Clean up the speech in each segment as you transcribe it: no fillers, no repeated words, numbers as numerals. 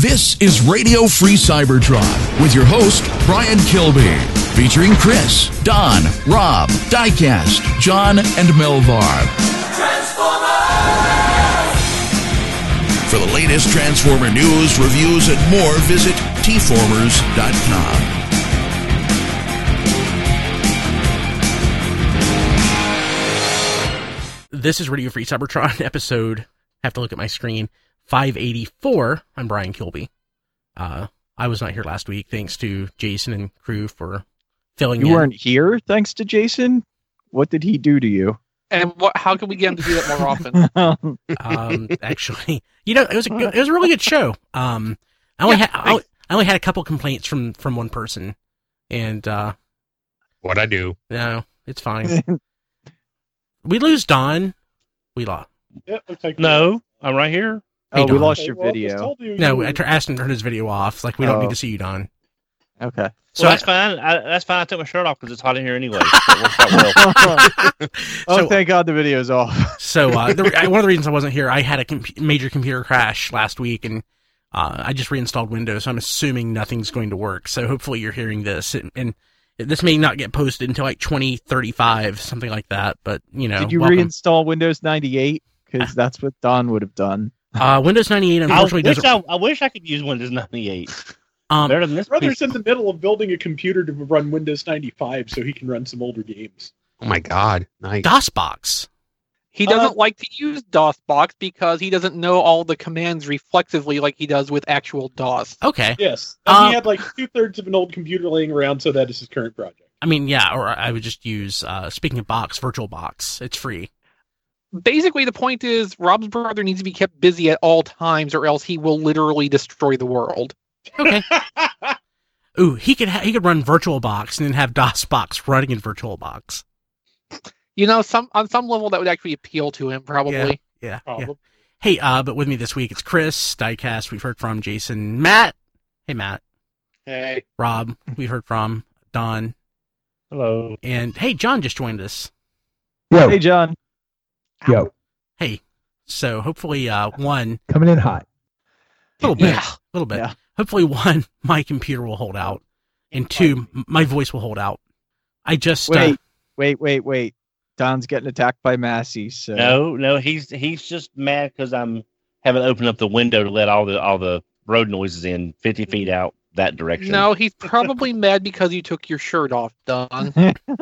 This is Radio Free Cybertron with your host, Brian Kilby, featuring Chris, Don, Rob, Diecast, John, and Melvar. For the latest Transformer news, reviews, and more, visit tformers.com. This is Radio Free Cybertron episode, have to look at my screen, 584. I'm Brian Kilby. I was not here last week, thanks to Jason and crew for filling in. You weren't here thanks to Jason? What did he do to you? And how can we get him to do that more often? Actually, it was a really good show. I only had a couple complaints from one person, and what'd I do? No, it's fine. We lose Don. We lost. Yep, No, I'm right here. Hey, we Don. lost your video. No, I asked him to turn his video off. Like, we don't need to see you, Don. Okay. So that's fine. That's fine. I took my shirt off because it's hot in here anyway. So it works out well. Thank God the video's off. So one of the reasons I wasn't here, I had a major computer crash last week, and I just reinstalled Windows, so I'm assuming nothing's going to work. So hopefully you're hearing this, and this may not get posted until like 2035, something like that. But did you reinstall Windows 98? Because that's what Don would have done. Windows 98 unfortunately doesn't. I wish I could use Windows 98. Better than this. Brother's in the middle of building a computer to run Windows 95, so he can run some older games. Oh my God! Nice. DOSBox. He doesn't like to use DOSBox because he doesn't know all the commands reflexively like he does with actual DOS. Okay. Yes. And he had like 2/3 of an old computer laying around, so that is his current project. I mean, yeah, or I would just use, speaking of box, VirtualBox. It's free. Basically, the point is Rob's brother needs to be kept busy at all times, or else he will literally destroy the world. Okay. Ooh, he could run VirtualBox and then have DOSBox running in VirtualBox. On some level that would actually appeal to him, probably. Yeah. Hey, but with me this week, it's Chris, Diecast, we've heard from Jason, Matt. Hey, Matt. Hey. Rob, we've heard from Don. Hello. And, hey, John just joined us. Yo. Hey, John. Yo. Hey. So, hopefully, one... Coming in hot. A little bit. Yeah. Hopefully, one, my computer will hold out, and two, my voice will hold out. I just... Wait. Don's getting attacked by Massey. So. No, he's just mad because I'm haven't opened up the window to let all the road noises in 50 feet out that direction. No, he's probably mad because you took your shirt off, Don.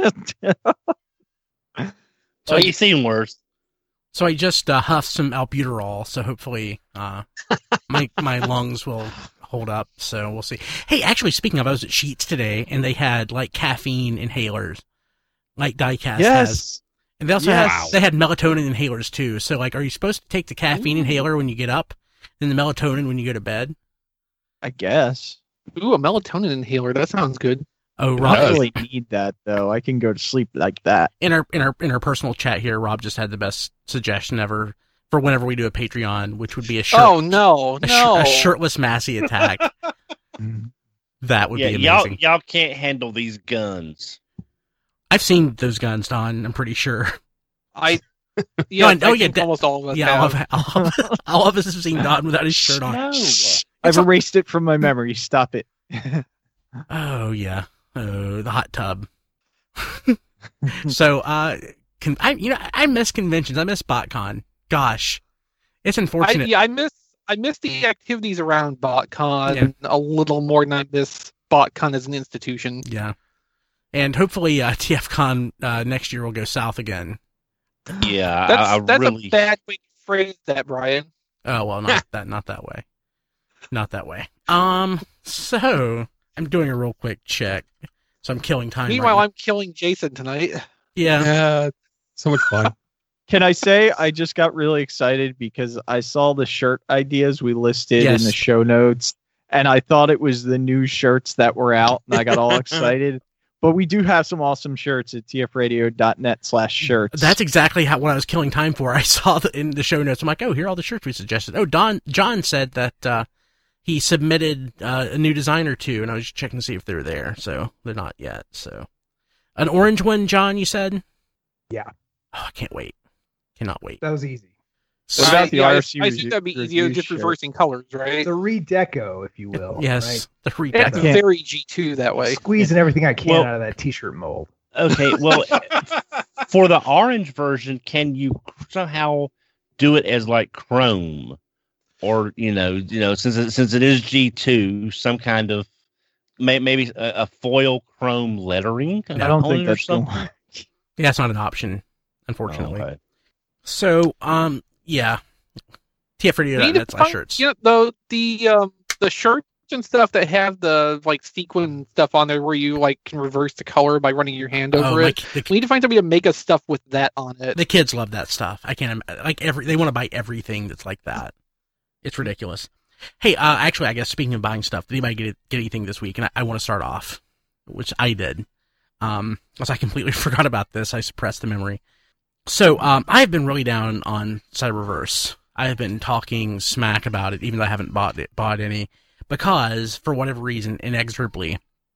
So you've seen worse. So I just huffed some albuterol, so hopefully my lungs will hold up. So we'll see. Hey, actually, speaking of, I was at Sheetz today, and they had like caffeine inhalers, like Diecast has. And they also had melatonin inhalers too. So like, are you supposed to take the caffeine inhaler when you get up, and the melatonin when you go to bed? I guess. Ooh, a melatonin inhaler. That sounds good. Oh, I Rob, don't really need that though. I can go to sleep like that. In our personal chat here, Rob just had the best suggestion ever for whenever we do a Patreon, which would be a shirt. Oh no, a shirtless Massey attack. That would be amazing. Y'all can't handle these guns. I've seen those guns, Don. I'm pretty sure. Almost all of us. Yeah, all of us have seen Don without his shirt on. No. I've erased it from my memory. Stop it. Oh yeah. Oh, the hot tub. So, I miss conventions. I miss BotCon. Gosh, it's unfortunate. I miss the activities around BotCon a little more than I miss BotCon as an institution. Yeah, and hopefully TFCon next year will go south again. Yeah, that's a bad way to phrase that, Brian. Oh well, not that way. Not that way. So I'm doing a real quick check. So I'm killing time. Meanwhile, I'm killing Jason tonight. Yeah. So much fun. Can I say I just got really excited because I saw the shirt ideas we listed in the show notes, and I thought it was the new shirts that were out, and I got all excited. But we do have some awesome shirts at tfradio.net/shirts. That's exactly what I was killing time for. I saw in the show notes. I'm like, oh, here are all the shirts we suggested. Oh, John said that he submitted a new design or two, and I was just checking to see if they were there. So they're not yet. So an orange one, John, you said? Yeah. Oh, I can't wait. Cannot wait. That was easy. What about the RC? I assume that'd be easier than just reversing colors, right? The redeco, if you will. Yes, right? the redeco. It's very G2 that way. Squeezing everything I can out of that T-shirt mold. Okay, well, for the orange version, can you somehow do it as like chrome, or since it is G2, some kind of maybe a foil chrome lettering? I don't think that's something. Yeah, that's not an option, unfortunately. Oh, okay. So, yeah, TF radio.net/shirts. You know, the shirts and stuff that have the like sequin stuff on there, where you like can reverse the color by running your hand over it. We need to find somebody to make us stuff with that on it. The kids love that stuff. I can't they want to buy everything that's like that. It's ridiculous. Hey, actually, I guess speaking of buying stuff, did anybody get anything this week? And I want to start off, which I did. Because I completely forgot about this. I suppressed the memory. So, I've been really down on Cyberverse. I have been talking smack about it, even though I haven't bought any, because for whatever reason, inexorably,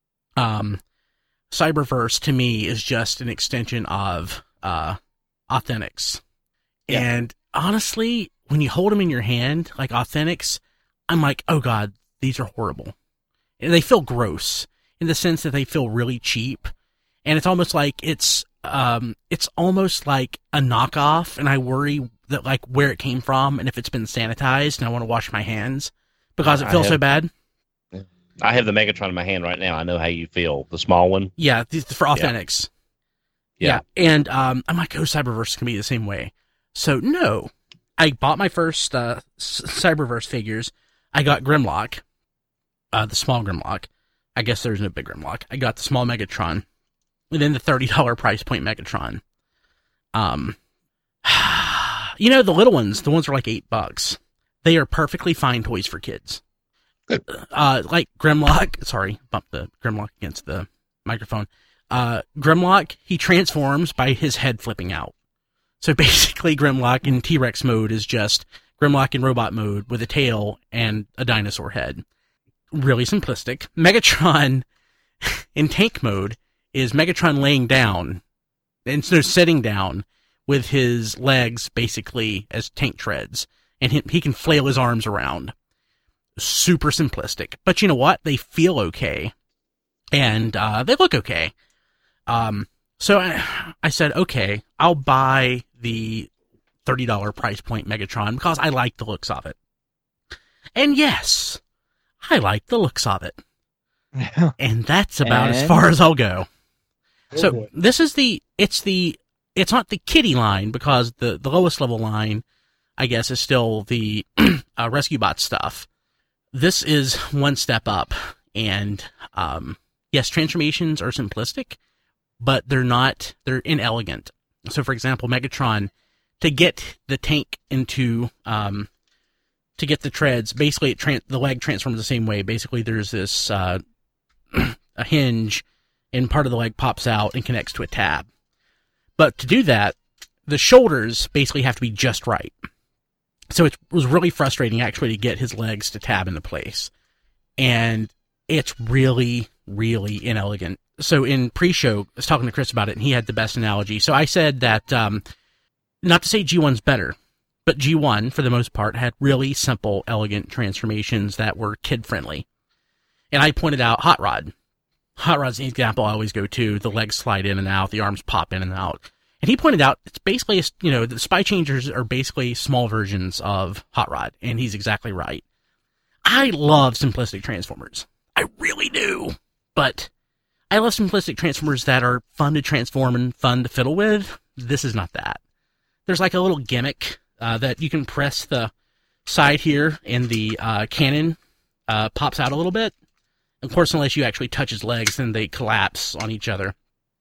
Cyberverse to me is just an extension of Authentics. Yeah. And honestly, when you hold them in your hand, like Authentics, I'm like, oh god, these are horrible. And they feel gross in the sense that they feel really cheap. And it's almost like it's almost like a knockoff, and I worry that like where it came from and if it's been sanitized, and I want to wash my hands because it feels so bad. I have the Megatron in my hand right now. I know how you feel. The small one. Yeah, for Authentics. Yeah. And I'm like, oh, Cyberverse can be the same way. So no, I bought my first Cyberverse figures. I got Grimlock, the small Grimlock. I guess there's no big Grimlock. I got the small Megatron. And then the $30 price point Megatron. The little ones, the ones are like $8. They are perfectly fine toys for kids. Good. Like Grimlock, sorry, bumped the Grimlock against the microphone. Grimlock, he transforms by his head flipping out. So basically Grimlock in T-Rex mode is just Grimlock in robot mode with a tail and a dinosaur head. Really simplistic. Megatron in tank mode is Megatron laying down, and so sitting down with his legs basically as tank treads, and he can flail his arms around. Super simplistic. But you know what? They feel okay, and they look okay. So I said, okay, I'll buy the $30 price point Megatron because I like the looks of it. And yes, I like the looks of it. And that's about as far as I'll go. So this is it's not the kiddie line, because the lowest level line, I guess, is still the Rescue Bot stuff. This is one step up, and yes, transformations are simplistic, but they're inelegant. So for example, Megatron, to get the tank into, to get the treads, basically the leg transforms the same way. Basically there's this, a hinge, and part of the leg pops out and connects to a tab. But to do that, the shoulders basically have to be just right. So it was really frustrating actually to get his legs to tab into place. And it's really, really inelegant. So in pre-show, I was talking to Chris about it, and he had the best analogy. So I said that, not to say G1's better, but G1, for the most part, had really simple, elegant transformations that were kid-friendly. And I pointed out Hot Rod. Hot Rod's the example I always go to. The legs slide in and out, the arms pop in and out. And he pointed out it's basically, the Spy Changers are basically small versions of Hot Rod, and he's exactly right. I love simplistic Transformers. I really do. But I love simplistic Transformers that are fun to transform and fun to fiddle with. This is not that. There's like a little gimmick that you can press the side here, and the cannon pops out a little bit. Of course, unless you actually touch his legs, then they collapse on each other.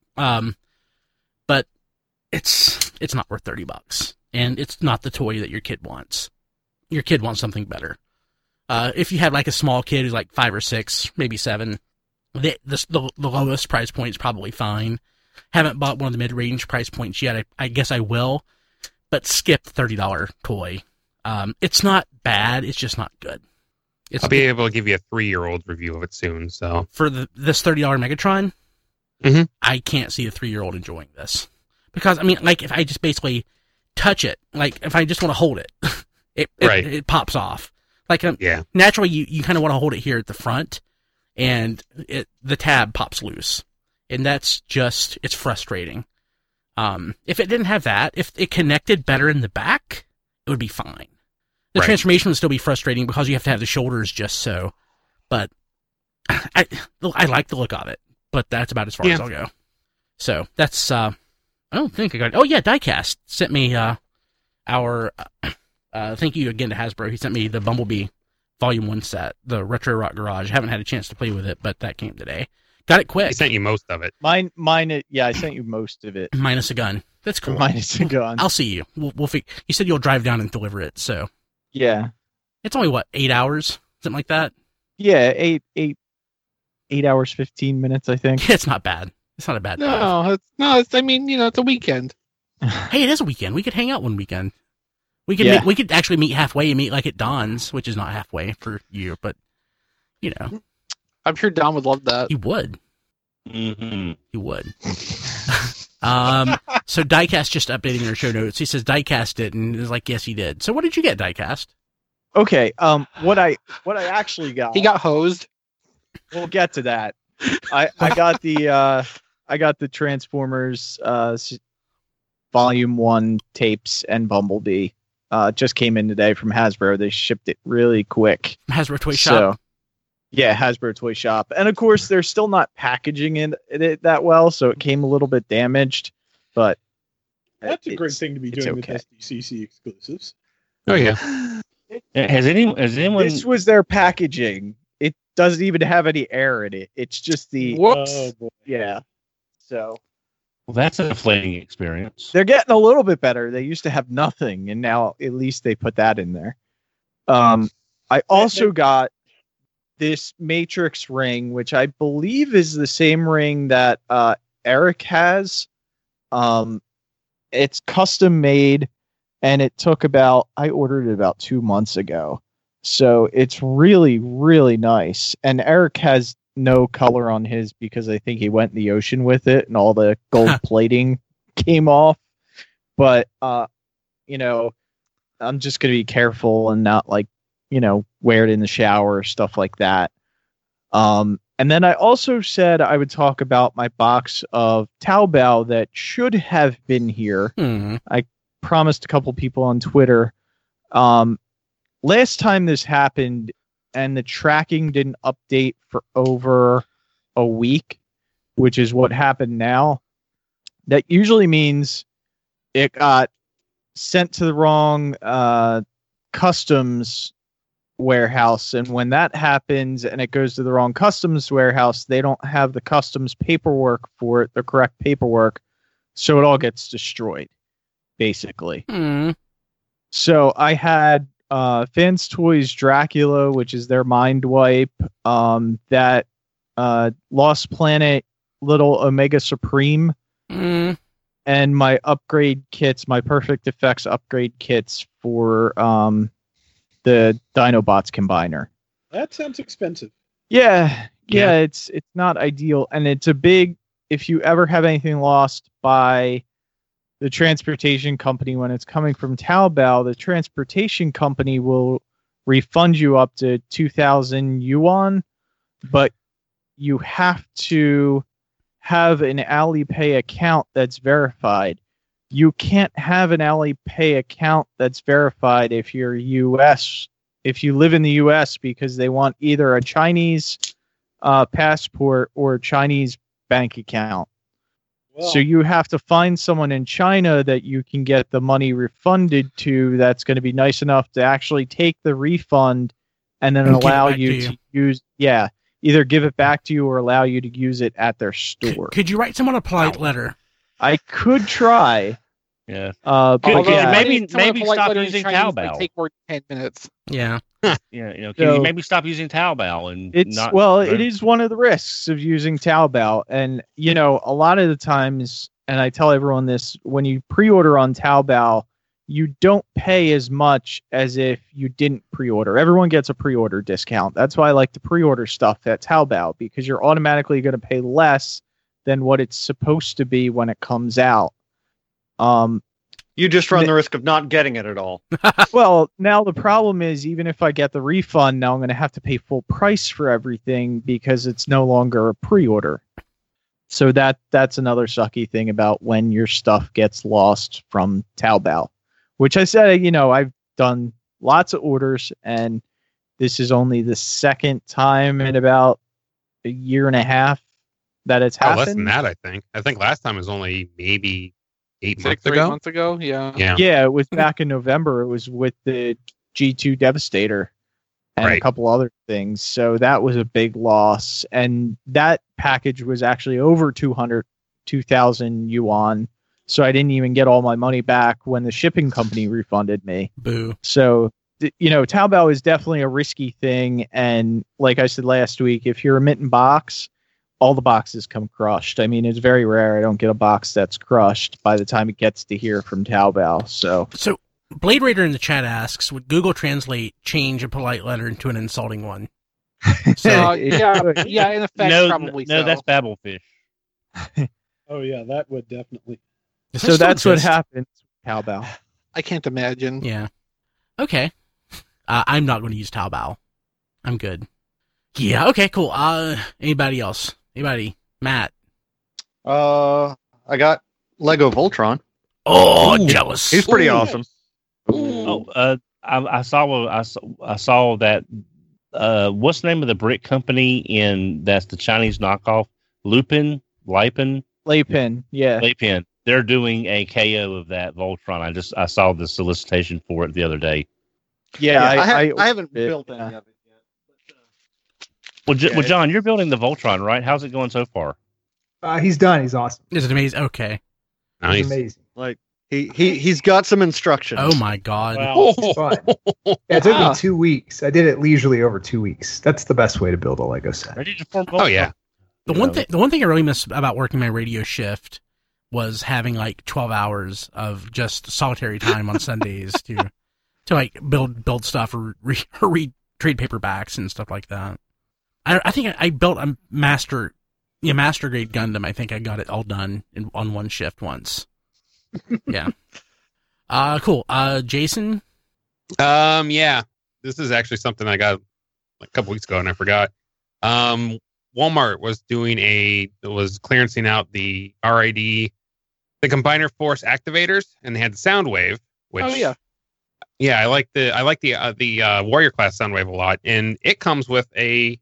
But it's not worth $30, and it's not the toy that your kid wants. Your kid wants something better. If you have like a small kid who's like 5 or 6, maybe 7, the lowest price point is probably fine. Haven't bought one of the mid-range price points yet. I guess I will, but skip the $30 toy. It's not bad. It's just not good. I'll be able to give you a 3-year-old review of it soon. So for this $30 Megatron, I can't see a 3-year-old enjoying this, because I mean, like if I just basically touch it, like if I just want to hold it, it pops off. Like naturally, you kind of want to hold it here at the front, and the tab pops loose, and that's it's frustrating. If it didn't have that, if it connected better in the back, it would be fine. The transformation would still be frustrating because you have to have the shoulders just so. But I like the look of it, but that's about as far as I'll go. So that's I don't think I got. Oh yeah, Diecast sent me our. Thank you again to Hasbro. He sent me the Bumblebee Volume 1 set, the Retro Rock Garage. I haven't had a chance to play with it, but that came today. Got it quick. He sent you most of it. Mine. Yeah, I sent you most of it. Minus a gun. That's cool. Minus a gun. I'll see you. We'll you said you'll drive down and deliver it, so. Yeah. It's only, 8 hours? Something like that? Yeah, 8 hours, 15 minutes, I think. It's not bad. It's not a bad drive. It's a weekend. Hey, it is a weekend. We could hang out one weekend. We could actually meet halfway and meet like at Don's, which is not halfway for you, but, I'm sure Don would love that. He would. Mm-hmm. He would. So Diecast just updating our show notes. He says Diecast did, and is like, yes, he did. So what did you get, Diecast? Okay. What I actually got. He got hosed. We'll get to that. I got the Transformers Volume 1 tapes and Bumblebee. Just came in today from Hasbro. They shipped it really quick. Hasbro Toy Shop. Yeah, Hasbro Toy Shop. And of course, they're still not packaging it that well, so it came a little bit damaged. But that's a great thing to be doing with SDCC exclusives. Oh yeah. Has anyone? This was their packaging. It doesn't even have any air in it. It's just the whoops. Oh, boy. Yeah. So. Well, that's a deflating experience. They're getting a little bit better. They used to have nothing, and now at least they put that in there. I also got this Matrix ring, which I believe is the same ring that Eric has. It's custom made, and it took I ordered it about 2 months ago. So it's really, really nice. And Eric has no color on his because I think he went in the ocean with it and all the gold plating came off. But, I'm just going to be careful and not wear it in the shower or stuff like that. And then I also said I would talk about my box of Taobao that should have been here. Mm-hmm. I promised a couple people on Twitter. Last time this happened and the tracking didn't update for over a week, which is what happened now. That usually means it got sent to the wrong customs warehouse, and when that happens and it goes to the wrong customs warehouse, they don't have the customs paperwork for it, the correct paperwork, so it all gets destroyed, basically. So I had Fans Toys Dracula, which is their mind wipe, that Lost Planet little Omega Supreme, and my upgrade kits, my Perfect Effects upgrade kits for the Dinobots combiner. That sounds expensive. Yeah, it's not ideal, and it's a big. If you ever have anything lost by the transportation company when it's coming from Taobao, the transportation company will refund you up to 2,000 yuan, but you have to have an Alipay account that's verified. You can't have an Alipay account that's verified if you're US, if you live in the US, because they want either a Chinese passport or a Chinese bank account. Well, so you have to find someone in China that you can get the money refunded to that's going to be nice enough to actually take the refund and then allow you to use, either give it back to you or allow you to use it at their store. Could you write someone a polite letter? I could try. Yeah. Maybe stop using Taobao. Might take more than 10 minutes. Yeah. Can you maybe stop using Taobao and it is one of the risks of using Taobao, and a lot of the times, and I tell everyone this, when you pre-order on Taobao, you don't pay as much as if you didn't pre-order. Everyone gets a pre-order discount. That's why I like to pre-order stuff at Taobao, because you're automatically going to pay less than what it's supposed to be when it comes out. You just run the risk of not getting it at all. Well, now the problem is, even if I get the refund, now I'm going to have to pay full price for everything because it's no longer a pre-order. So that's another sucky thing about when your stuff gets lost from Taobao, which I said, I've done lots of orders, and this is only the second time in about a year and a half that it's happened. Less than that, I think. I think last time was only maybe 8 months ago. 8 months ago, yeah. Yeah, it was back in November. It was with the G2 Devastator and a couple other things. So that was a big loss. And that package was actually over 2,000 yuan. So I didn't even get all my money back when the shipping company refunded me. Boo. So, Taobao is definitely a risky thing. And like I said last week, if you're a Mitten box, all the boxes come crushed. I mean, it's very rare I don't get a box that's crushed by the time it gets to here from Taobao. So Blade Raider in the chat asks, would Google Translate change a polite letter into an insulting one? So in effect, probably so. No, that's Babelfish. Oh yeah, that would definitely. So that's what happens with Taobao. I can't imagine. Yeah. Okay. I'm not going to use Taobao. I'm good. Yeah. Okay. Cool. Anybody else? Anybody? Matt. I got Lego Voltron. Oh, jealous. He's pretty awesome. Oh, I saw that. What's the name of the brick company that's the Chinese knockoff? Lupin. Yeah. Lapin. They're doing a KO of that Voltron. I saw the solicitation for it the other day. Yeah, I haven't built any of it yet. Well, John, you're building the Voltron, right? How's it going so far? He's done. He's awesome. Is it amazing? Okay. Nice. He's amazing. Like he's got some instructions. Oh my god. Wow. It's fun. Yeah, it took me 2 weeks. I did it leisurely over 2 weeks. That's the best way to build a Lego set. Ready to form Voltron? Oh yeah. The one thing I really miss about working my radio shift was having like 12 hours of just solitary time on Sundays to like build stuff or read trade paperbacks and stuff like that. I think I built a master grade Gundam. I think I got it all done on one shift once. Yeah. Cool. Jason? Yeah. This is actually something I got a couple weeks ago and I forgot. Walmart was clearancing out the RID, the Combiner Force activators, and they had the Soundwave, which I like the Warrior class Soundwave a lot, and it comes with a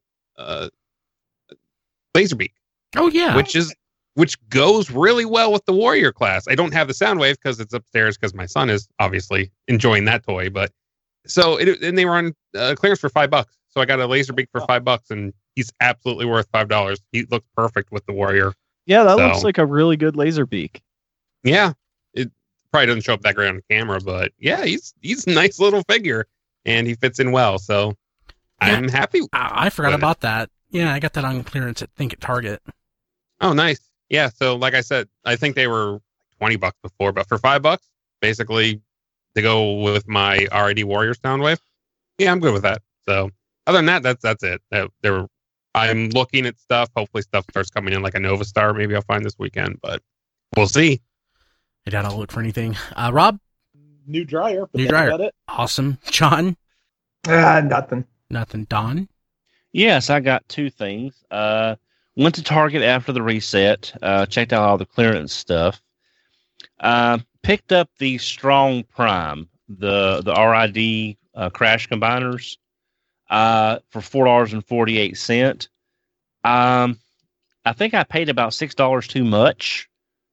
Laserbeak. Oh yeah. Which goes really well with the Warrior class. I don't have the Soundwave because it's upstairs because my son is obviously enjoying that toy, but and they were on clearance for $5. So I got a Laserbeak for $5 and he's absolutely worth $5. He looks perfect with the Warrior. Yeah, that looks like a really good Laserbeak. Yeah. It probably doesn't show up that great on camera, but yeah, he's a nice little figure and he fits in well. So I'm happy. I forgot about that. Yeah, I got that on clearance at Target. Oh, nice. Yeah, so like I said, I think they were $20 before, but for $5, basically, to go with my RID Warrior Soundwave, yeah, I'm good with that. So other than that, that's it. I'm looking at stuff. Hopefully, stuff starts coming in like a Nova Star. Maybe I'll find this weekend, but we'll see. I doubt I'll look for anything. Rob? New dryer. New dryer. It. Awesome. John? Nothing. Nothing. Don? Yes, I got two things. Went to Target after the reset, checked out all the clearance stuff. Picked up the Strong Prime, the RID crash combiners, for $4.48. I think I paid about $6 too much.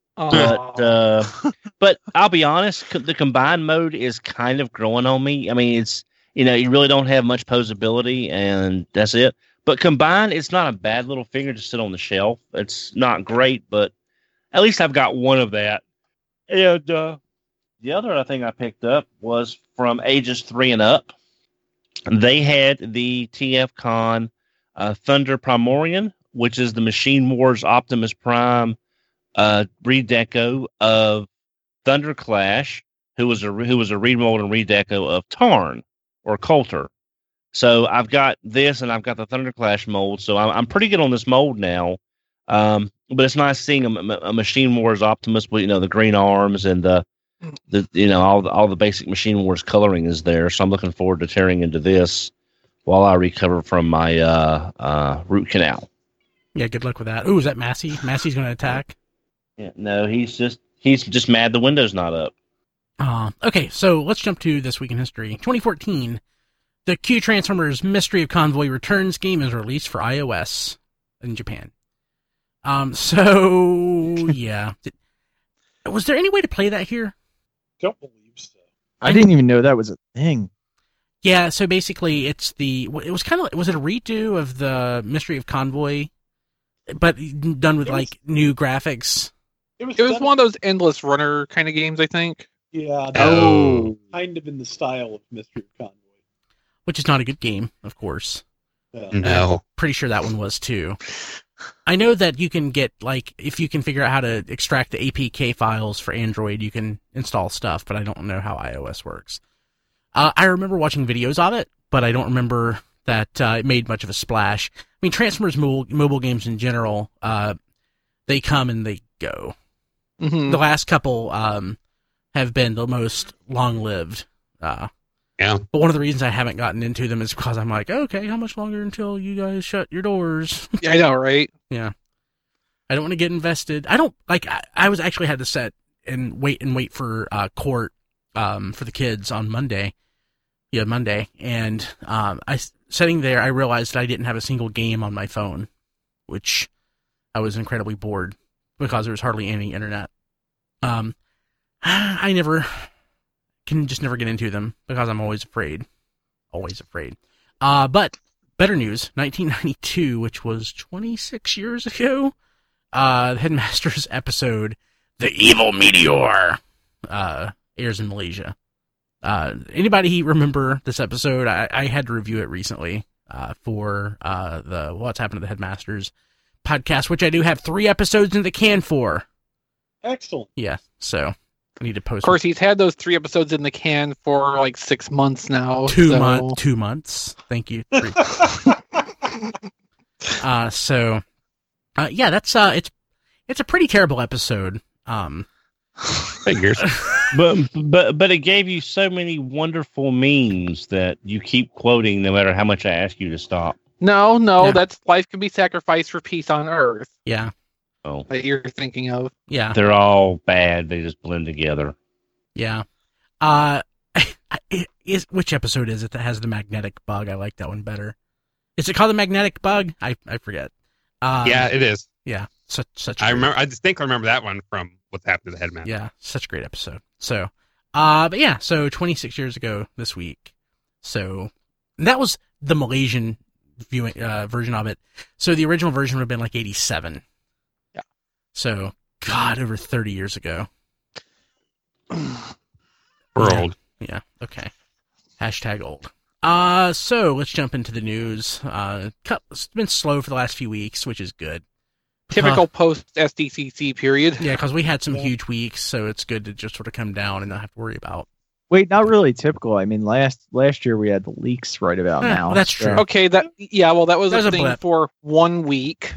But I'll be honest, the combined mode is kind of growing on me. I mean, it's, you really don't have much posability, and that's it. But combined, it's not a bad little figure to sit on the shelf. It's not great, but at least I've got one of that. And the other thing I picked up was from ages 3 and up. They had the TFCon Thunder Primorian, which is the Machine Wars Optimus Prime redeco of Thunder Clash, who was a remold and redeco of Tarn or Coulter. So I've got this, and I've got the Thunder Clash mold. So I'm pretty good on this mold now. But it's nice seeing a Machine Wars Optimus with the green arms and the all the basic Machine Wars coloring is there. So I'm looking forward to tearing into this while I recover from my root canal. Yeah, good luck with that. Ooh, is that Massey? Massey's going to attack? Yeah, no, he's just mad the window's not up. Okay, so let's jump to This Week in History. 2014, the Q Transformers Mystery of Convoy Returns game is released for iOS in Japan. Yeah. Was there any way to play that here? Don't believe so. I didn't even know that was a thing. Yeah, so basically was it a redo of the Mystery of Convoy, but done with new graphics? It was one of those endless runner kind of games, I think. Yeah. Kind of in the style of Mystery of Convoy. Which is not a good game, of course. No. Pretty sure that one was too. I know that you can get, if you can figure out how to extract the APK files for Android, you can install stuff, but I don't know how iOS works. I remember watching videos of it, but I don't remember that it made much of a splash. I mean, Transformers mobile games in general, they come and they go. Mm-hmm. The last couple have been the most long-lived. Yeah. But one of the reasons I haven't gotten into them is because I'm like, okay, how much longer until you guys shut your doors? Yeah, I know, right? Yeah. I don't want to get invested. I don't, I was actually had to set and wait for court for the kids on Monday. Yeah, Monday. And sitting there, I realized that I didn't have a single game on my phone, which I was incredibly bored because there was hardly any internet. I can just never get into them because I'm always afraid. Always afraid. But better news, 1992, which was 26 years ago, the Headmasters episode, The Evil Meteor, airs in Malaysia. Anybody remember this episode? I had to review it recently for the What's Happened to the Headmasters podcast, which I do have 3 episodes in the can for. Excellent. Yeah, so I need to post. Of course, he's had those 3 episodes in the can for 6 months now. 2 months. Thank you. Yeah, that's it's a pretty terrible episode. Figures. but it gave you so many wonderful memes that you keep quoting no matter how much I ask you to stop. No, Yeah. That's life can be sacrificed for peace on Earth. Yeah. Oh, That you're thinking of. Yeah. they're all bad. They just blend together. Yeah. Which episode is it that has the magnetic bug? I like that one better. Is it called the magnetic bug? I forget. Yeah, it is. Yeah. Such. I distinctly remember that one from What's Happened to the Headmaster. Yeah, such a great episode. So, but yeah, so 26 years ago this week. So that was the Malaysian viewing version of it. So the original version would have been 87. Yeah. So, God, over 30 years ago. We're old. Yeah. Okay. Hashtag old. So let's jump into the news. It's been slow for the last few weeks, which is good. Typical post SDCC period. Yeah, because we had some huge weeks, so it's good to just sort of come down and not have to worry about. Wait, not really typical. I mean, last year we had the leaks right about now. That's true. Okay, that was a thing blip. for 1 week.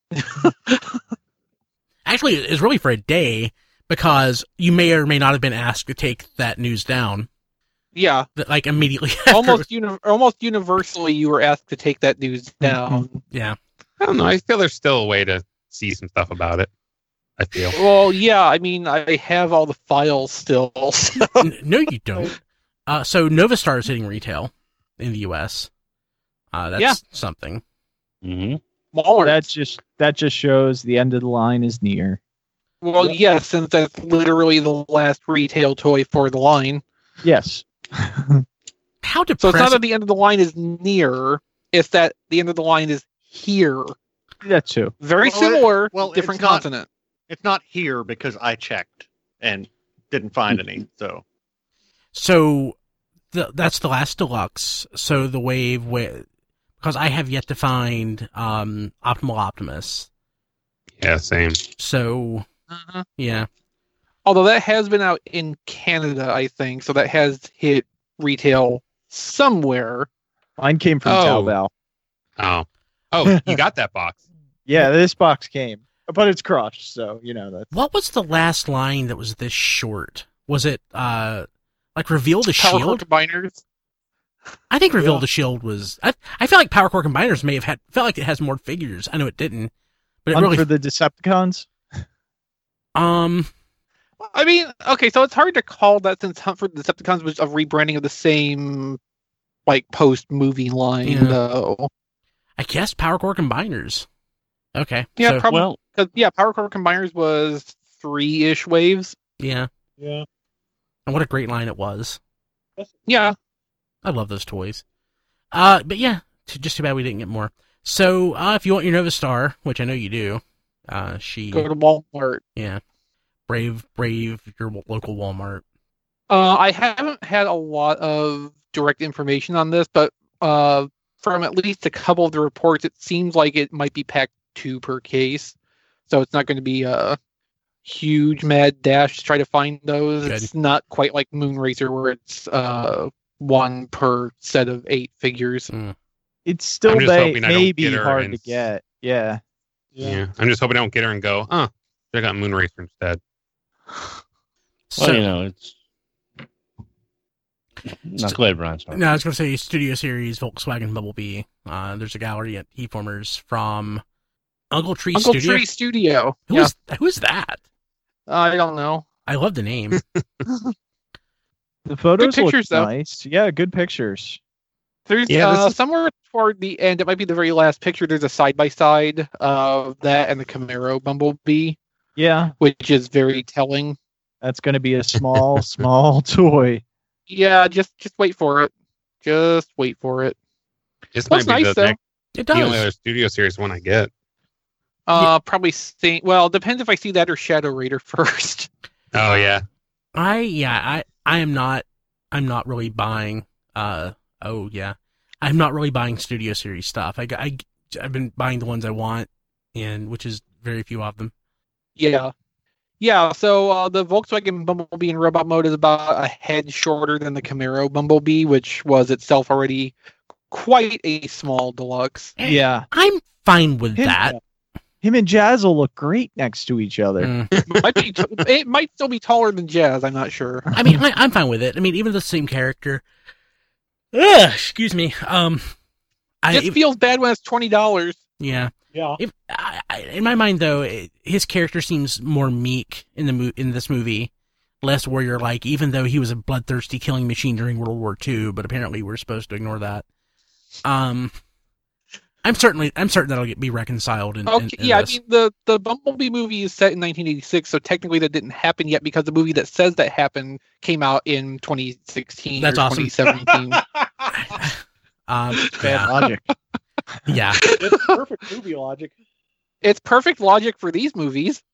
Actually, it's really for a day because you may or may not have been asked to take that news down. Yeah, immediately. almost universally, you were asked to take that news down. Yeah, I don't know. I feel there's still a way to see some stuff about it. I feel. Well, yeah. I mean, I have all the files still. So. No, you don't. So Novastar is hitting retail in the U.S. That's something. Mm-hmm. Walmart. That just shows the end of the line is near. Well, yes, since that's literally the last retail toy for the line. Yes. How depressing. So it's not that the end of the line is near; it's that the end of the line is here. That too. Very similar. Different continent. It's not here because I checked and didn't find any. So that's the last deluxe. So the wave because I have yet to find Optimal Optimus. Yeah, same. So yeah. Although that has been out in Canada, I think, so that has hit retail somewhere. Mine came from Taobao. Oh, you got that box. Yeah, this box came, but it's crushed, so that's. What was the last line that was this short? Was it like Reveal the Power Shield? Core Combiners. I think Reveal the Shield was. I feel like Power Core Combiners may have felt like it has more figures. I know it didn't, but it Hunt really for the Decepticons. I mean, okay, so it's hard to call that since Hunt for the Decepticons was a rebranding of the same, like, post-movie line, though. I guess Power Core Combiners. Okay. Yeah, so, probably. Power Core Combiners was 3-ish waves. Yeah. Yeah. And what a great line it was. Yeah. I love those toys. But yeah, just too bad we didn't get more. So, if you want your Nova Star, which I know you do, go to Walmart. Yeah. Brave your local Walmart. I haven't had a lot of direct information on this, but from at least a couple of the reports, it seems like it might be packed 2 per case. So it's not going to be a huge mad dash to try to find those. Good. It's not quite like Moonracer where it's 1 per set of 8 figures. It's still maybe hard to get. Yeah. I'm just hoping I don't get her and go, I got Moonracer instead. Well, it's not go ahead, Brian. Sorry. No, I was going to say Studio Series Volkswagen Bumblebee. There's a gallery at Keyformers from Uncle Tree Studio. Who's that? I don't know. I love the name. The photos look nice. Yeah, good pictures. There's somewhere toward the end, it might be the very last picture, there's a side-by-side of that and the Camaro Bumblebee. Yeah. Which is very telling. That's going to be a small toy. Yeah, just wait for it. Just wait for it. This might be nice, though. It does. The only other Studio Series one I get. Probably depends if I see that or Shadow Raider first. Oh yeah. I'm not really buying I'm not really buying Studio Series stuff. I've been buying the ones I want, and which is very few of them. Yeah, so the Volkswagen Bumblebee in robot mode is about a head shorter than the Camaro Bumblebee, which was itself already quite a small deluxe. Yeah. I'm fine with that. Him and Jazz will look great next to each other. It might still be taller than Jazz, I'm not sure. I mean, I'm fine with it. I mean, even the same character. Excuse me. It feels bad when it's $20. Yeah. Yeah. In my mind, though, his character seems more meek in this movie, less warrior like. Even though he was a bloodthirsty killing machine during World War II, but apparently we're supposed to ignore that. I'm certain that'll be reconciled. I mean, the Bumblebee movie is set in 1986, so technically that didn't happen yet because the movie that says that happened came out in 2016 That's or awesome. 2017. Bad logic. Yeah. It's perfect movie logic. It's perfect logic for these movies.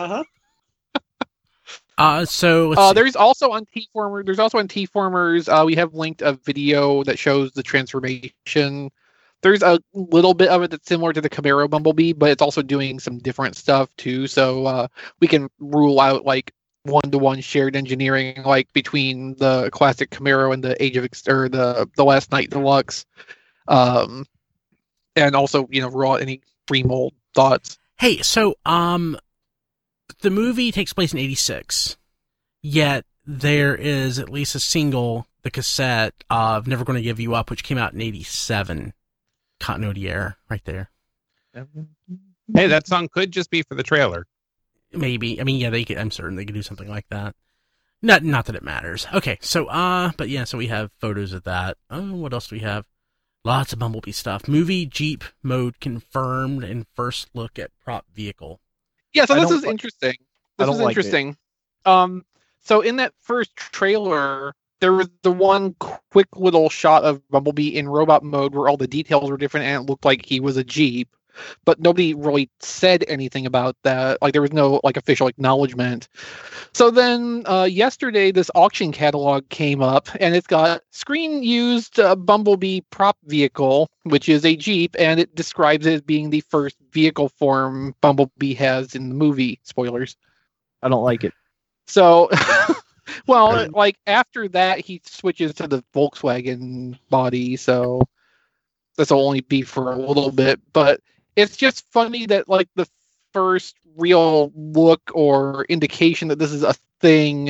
So there's also on T-Formers, we have linked a video that shows the transformation. There's a little bit of it that's similar to the Camaro Bumblebee, but it's also doing some different stuff too. So we can rule out like 1-to-1 shared engineering, like between the classic Camaro and the the Last Night Deluxe, and also rule out any remold thoughts. Hey, so the movie takes place in 86, yet there is at least a single, the cassette of Never Gonna Give You Up, which came out in 87. Continuity error right there. Hey, that song could just be for the trailer. Maybe. I mean, yeah, I'm certain they could do something like that. Not that it matters. Okay, so but yeah, so we have photos of that. What else do we have? Lots of Bumblebee stuff. Movie Jeep mode confirmed and first look at prop vehicle. Yeah, so this is interesting. This is interesting. So in that first trailer, there was the one quick little shot of Bumblebee in robot mode where all the details were different and it looked like he was a Jeep, but nobody really said anything about that. Like there was no official acknowledgement. So then yesterday, this auction catalog came up and it's got screen used Bumblebee prop vehicle, which is a Jeep, and it describes it as being the first vehicle form Bumblebee has in the movie. Spoilers. I don't like it. So... Well, after that, he switches to the Volkswagen body, so this will only be for a little bit. But it's just funny that, the first real look or indication that this is a thing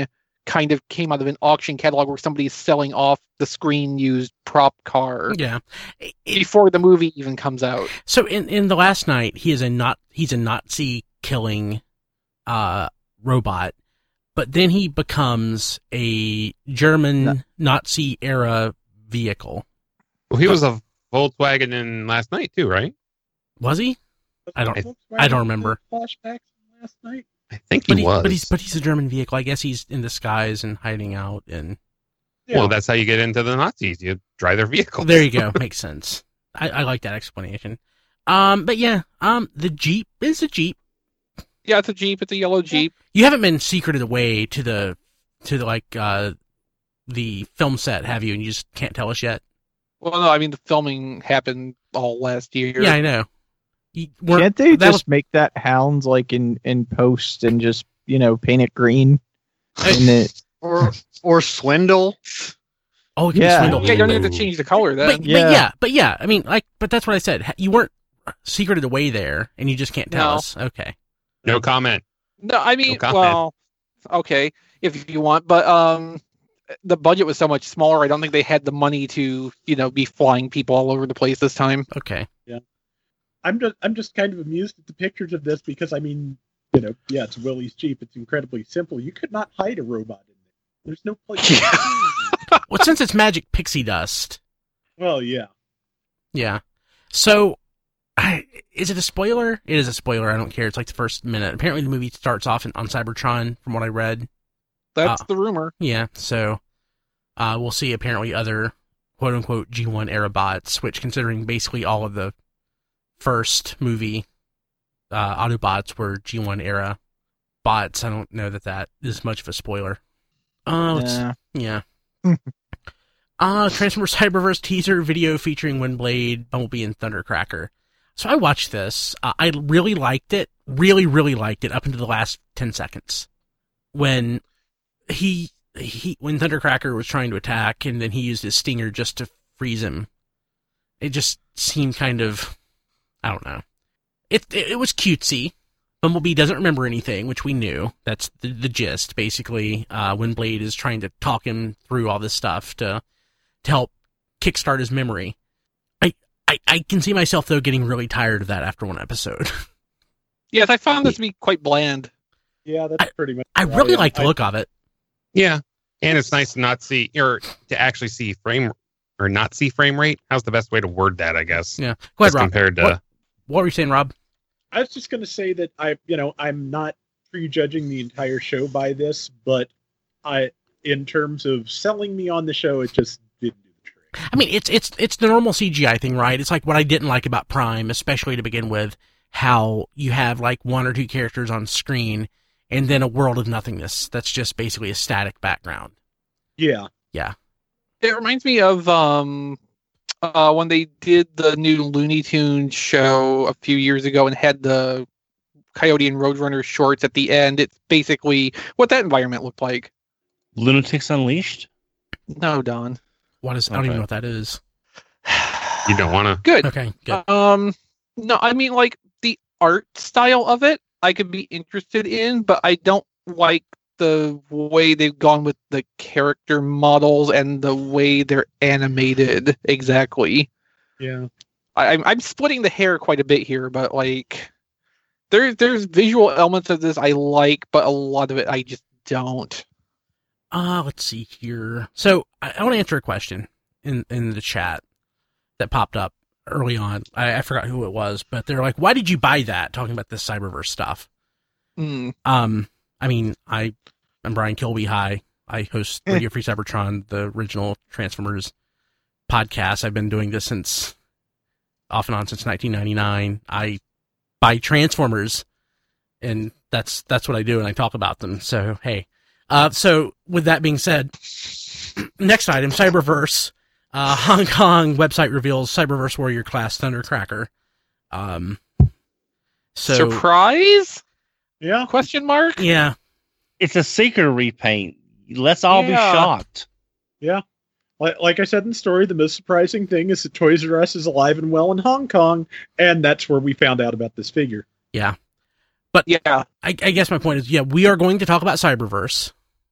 kind of came out of an auction catalog where somebody's selling off the screen-used prop car. Yeah. Before the movie even comes out. So in The Last Knight, he's a Nazi killing robot, but then he becomes a German Nazi era vehicle. Well, he was a Volkswagen in Last Night too, right? Was he? I don't remember. Flashbacks Last Night. I think he was. But he's a German vehicle. I guess he's in disguise and hiding out. And well, that's how you get into the Nazis. You drive their vehicles. There you go. Makes sense. I like that explanation. But yeah, the Jeep is a Jeep. Yeah, it's a Jeep. It's a yellow Jeep. You haven't been secreted away to the film set, have you? And you just can't tell us yet. Well, no, I mean the filming happened all last year. Yeah, I know. Can't they just make that Hounds like in post and just paint it green? Or Swindle. Oh, it can be Swindle. Yeah, you don't have to change the color then. But yeah, I mean, but that's what I said. You weren't secreted away there, and you just can't tell us. Okay. No comment. No, I mean, well, okay, if you want, but the budget was so much smaller. I don't think they had the money to, be flying people all over the place this time. Okay. Yeah. I'm just kind of amused at the pictures of this because, I mean, it's Willie's Jeep. It's incredibly simple. You could not hide a robot in there. There's no place. Well, since it's magic pixie dust. Well, yeah. Yeah. So, is it a spoiler? It is a spoiler. I don't care. It's like the first minute. Apparently the movie starts off on Cybertron, from what I read. That's the rumor. Yeah, so we'll see apparently other quote-unquote G1 era bots, which considering basically all of the first movie Autobots were G1 era bots, I don't know that is much of a spoiler. Yeah. Transformers Cyberverse teaser video featuring Windblade, Bumblebee, and Thundercracker. So I watched this. I really liked it. Really, really liked it up until the last 10 seconds. When when Thundercracker was trying to attack, and then he used his stinger just to freeze him. It just seemed kind of, I don't know. It was cutesy. Bumblebee doesn't remember anything, which we knew. That's the gist, basically. Windblade is trying to talk him through all this stuff to help kickstart his memory. I can see myself, though, getting really tired of that after one episode. Yes, I found this to be quite bland. Yeah, that's pretty much. I really like the look of it. Yeah, and it's nice to not see, or to actually see not see frame rate. How's the best way to word that, I guess? Yeah, go ahead, Rob. Compared to what were you saying, Rob? I was just going to say that I'm not prejudging the entire show by this, but in terms of selling me on the show, it just didn't do the trick. I mean, it's the normal CGI thing, right? It's like what I didn't like about Prime, especially to begin with, how you have like one or two characters on screen and then a world of nothingness that's just basically a static background. Yeah. Yeah. It reminds me of when they did the new Looney Tunes show a few years ago and had the Coyote and Roadrunner shorts at the end. It's basically what that environment looked like. Lunatics Unleashed? No, Don. I don't even know what that is. You don't want to. Good. Okay, good. No, I mean, like, the art style of it, I could be interested in, but I don't like the way they've gone with the character models and the way they're animated exactly. Yeah. I'm splitting the hair quite a bit here, but, like, there's visual elements of this I like, but a lot of it I just don't. Let's see here. So I want to answer a question in the chat that popped up early on. I forgot who it was, but they're like, "Why did you buy that?" Talking about this Cyberverse stuff. I mean, I'm Brian Kilby. Hi, I host Radio Free Cybertron, the original Transformers podcast. I've been doing this off and on since 1999. I buy Transformers, and that's what I do, and I talk about them. So hey. So with that being said, next item, Cyberverse. Hong Kong website reveals Cyberverse Warrior class Thundercracker. Surprise? Yeah. Question mark? Yeah. It's a Seeker repaint. Let's all be shocked. Yeah. Like I said in the story, the most surprising thing is that Toys R Us is alive and well in Hong Kong, and that's where we found out about this figure. Yeah. But yeah, I guess my point is, we are going to talk about Cyberverse.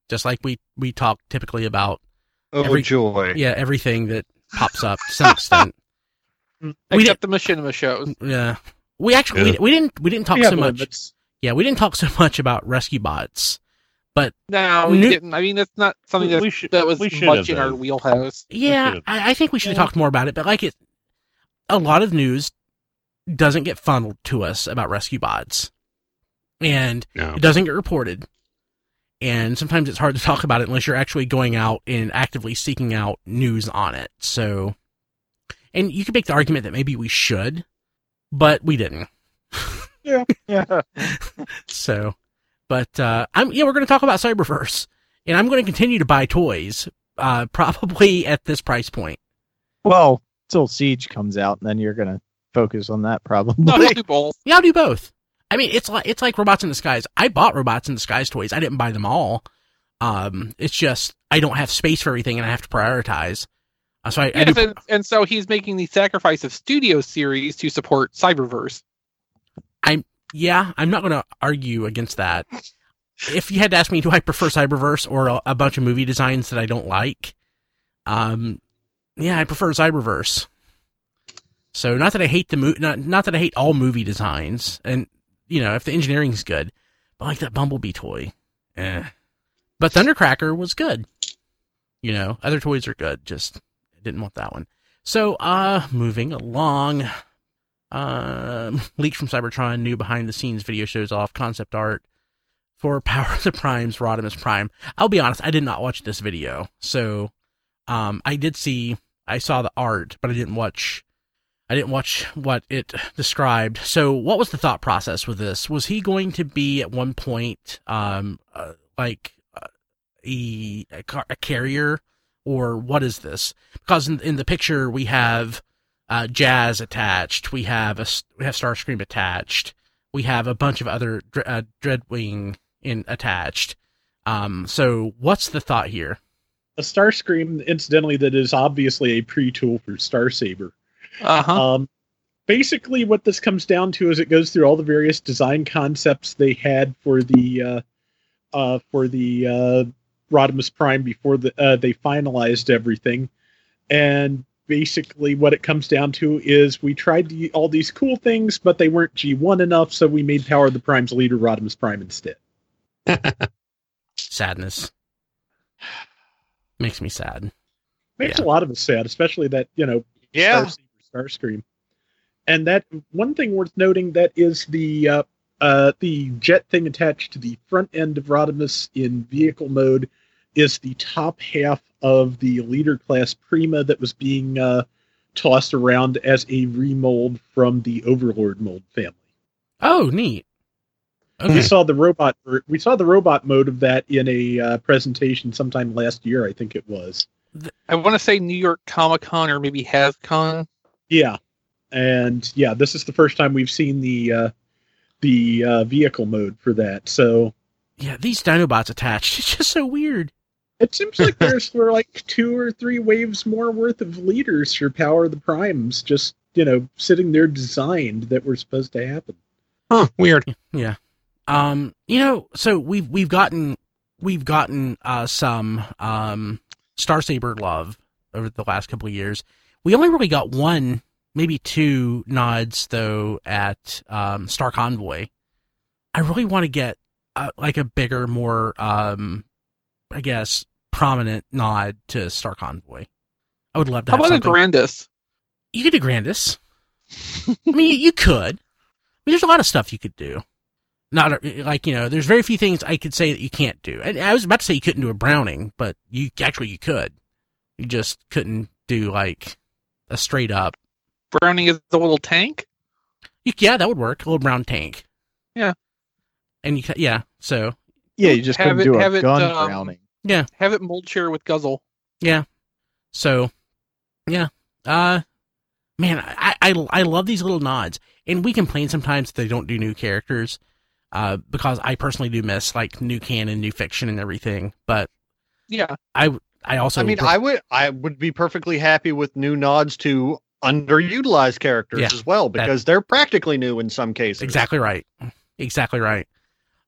Just like we talk typically about joy. Yeah, everything that pops up to some extent. Except the machinima shows. Yeah. We actually we didn't talk so much. Limits. Yeah, we didn't talk so much about Rescue Bots. But no, we didn't. I mean, it's not something that was much in our wheelhouse. Yeah, I think we should have talked more about it, but like a lot of news doesn't get funneled to us about Rescue Bots. And it doesn't get reported. And sometimes it's hard to talk about it unless you're actually going out and actively seeking out news on it. So, and you could make the argument that maybe we should, but we didn't. Yeah. So, but we're going to talk about Cyberverse, and I'm going to continue to buy toys, probably at this price point. Well, till Siege comes out, and then you're going to focus on that probably. No, I'll do both. Yeah, I'll do both. I mean, it's like Robots in Disguise. I bought Robots in Disguise toys. I didn't buy them all. It's just I don't have space for everything, and I have to prioritize. So he's making the sacrifice of Studio Series to support Cyberverse. I'm not going to argue against that. If you had to ask me, do I prefer Cyberverse or a bunch of movie designs that I don't like? I prefer Cyberverse. So not that I hate not that I hate all movie designs, and if the engineering's good, but like that Bumblebee toy, But Thundercracker was good. Other toys are good. Just I didn't want that one. So moving along. Leaked from Cybertron, new behind-the-scenes video shows off concept art for Power of the Prime's Rodimus Prime. I'll be honest, I did not watch this video. So, I saw the art, but I didn't watch what it described. So, what was the thought process with this? Was he going to be at one point, a carrier, or what is this? Because in the picture we have Jazz attached. We have Starscream attached. We have a bunch of other Dreadwing attached. So what's the thought here? A Starscream, incidentally, that is obviously a pre-tool for Starsaber. Basically, what this comes down to is it goes through all the various design concepts they had for the Rodimus Prime before they finalized everything, and basically what it comes down to is we tried all these cool things, but they weren't G1 enough, so we made Power of the Prime's leader Rodimus Prime instead. Sadness. Makes me sad. Makes a lot of us sad, especially that, Starscream. And that one thing worth noting, that is the jet thing attached to the front end of Rodimus in vehicle mode is the top half of the leader class Prima that was being tossed around as a remold from the Overlord mold family. Oh, neat. Okay. We saw the robot mode of that in a presentation sometime last year, I think it was. I want to say New York Comic Con or maybe HasCon. Yeah, and this is the first time we've seen the vehicle mode for that. So these Dinobots attached, it's just so weird. It seems like there's like 2 or 3 waves more worth of leaders for Power of the Primes, just sitting there designed that were supposed to happen. Huh, weird. Yeah. So we've gotten some Starsaber love over the last couple of years. We only really got 1, maybe 2 nods though at Star Convoy. I really want to get like a bigger, more I guess prominent nod to Star Convoy. I would love to. How about a Grandis? You could do Grandis. I mean, you could. I mean, there's a lot of stuff you could do. Not like, there's very few things I could say that you can't do. And I was about to say you couldn't do a Browning, but you could. You just couldn't do like a straight up. Browning is the little tank? That would work. A little brown tank. Yeah. And so. Yeah, you just couldn't do a gun Browning. Yeah. Have it mold share with Guzzle. Yeah. So, yeah. Man, I love these little nods. And we complain sometimes that they don't do new characters. Because I personally do miss like new canon, new fiction, and everything. But yeah, I would be perfectly happy with new nods to underutilized characters as well, because they're practically new in some cases. Exactly right.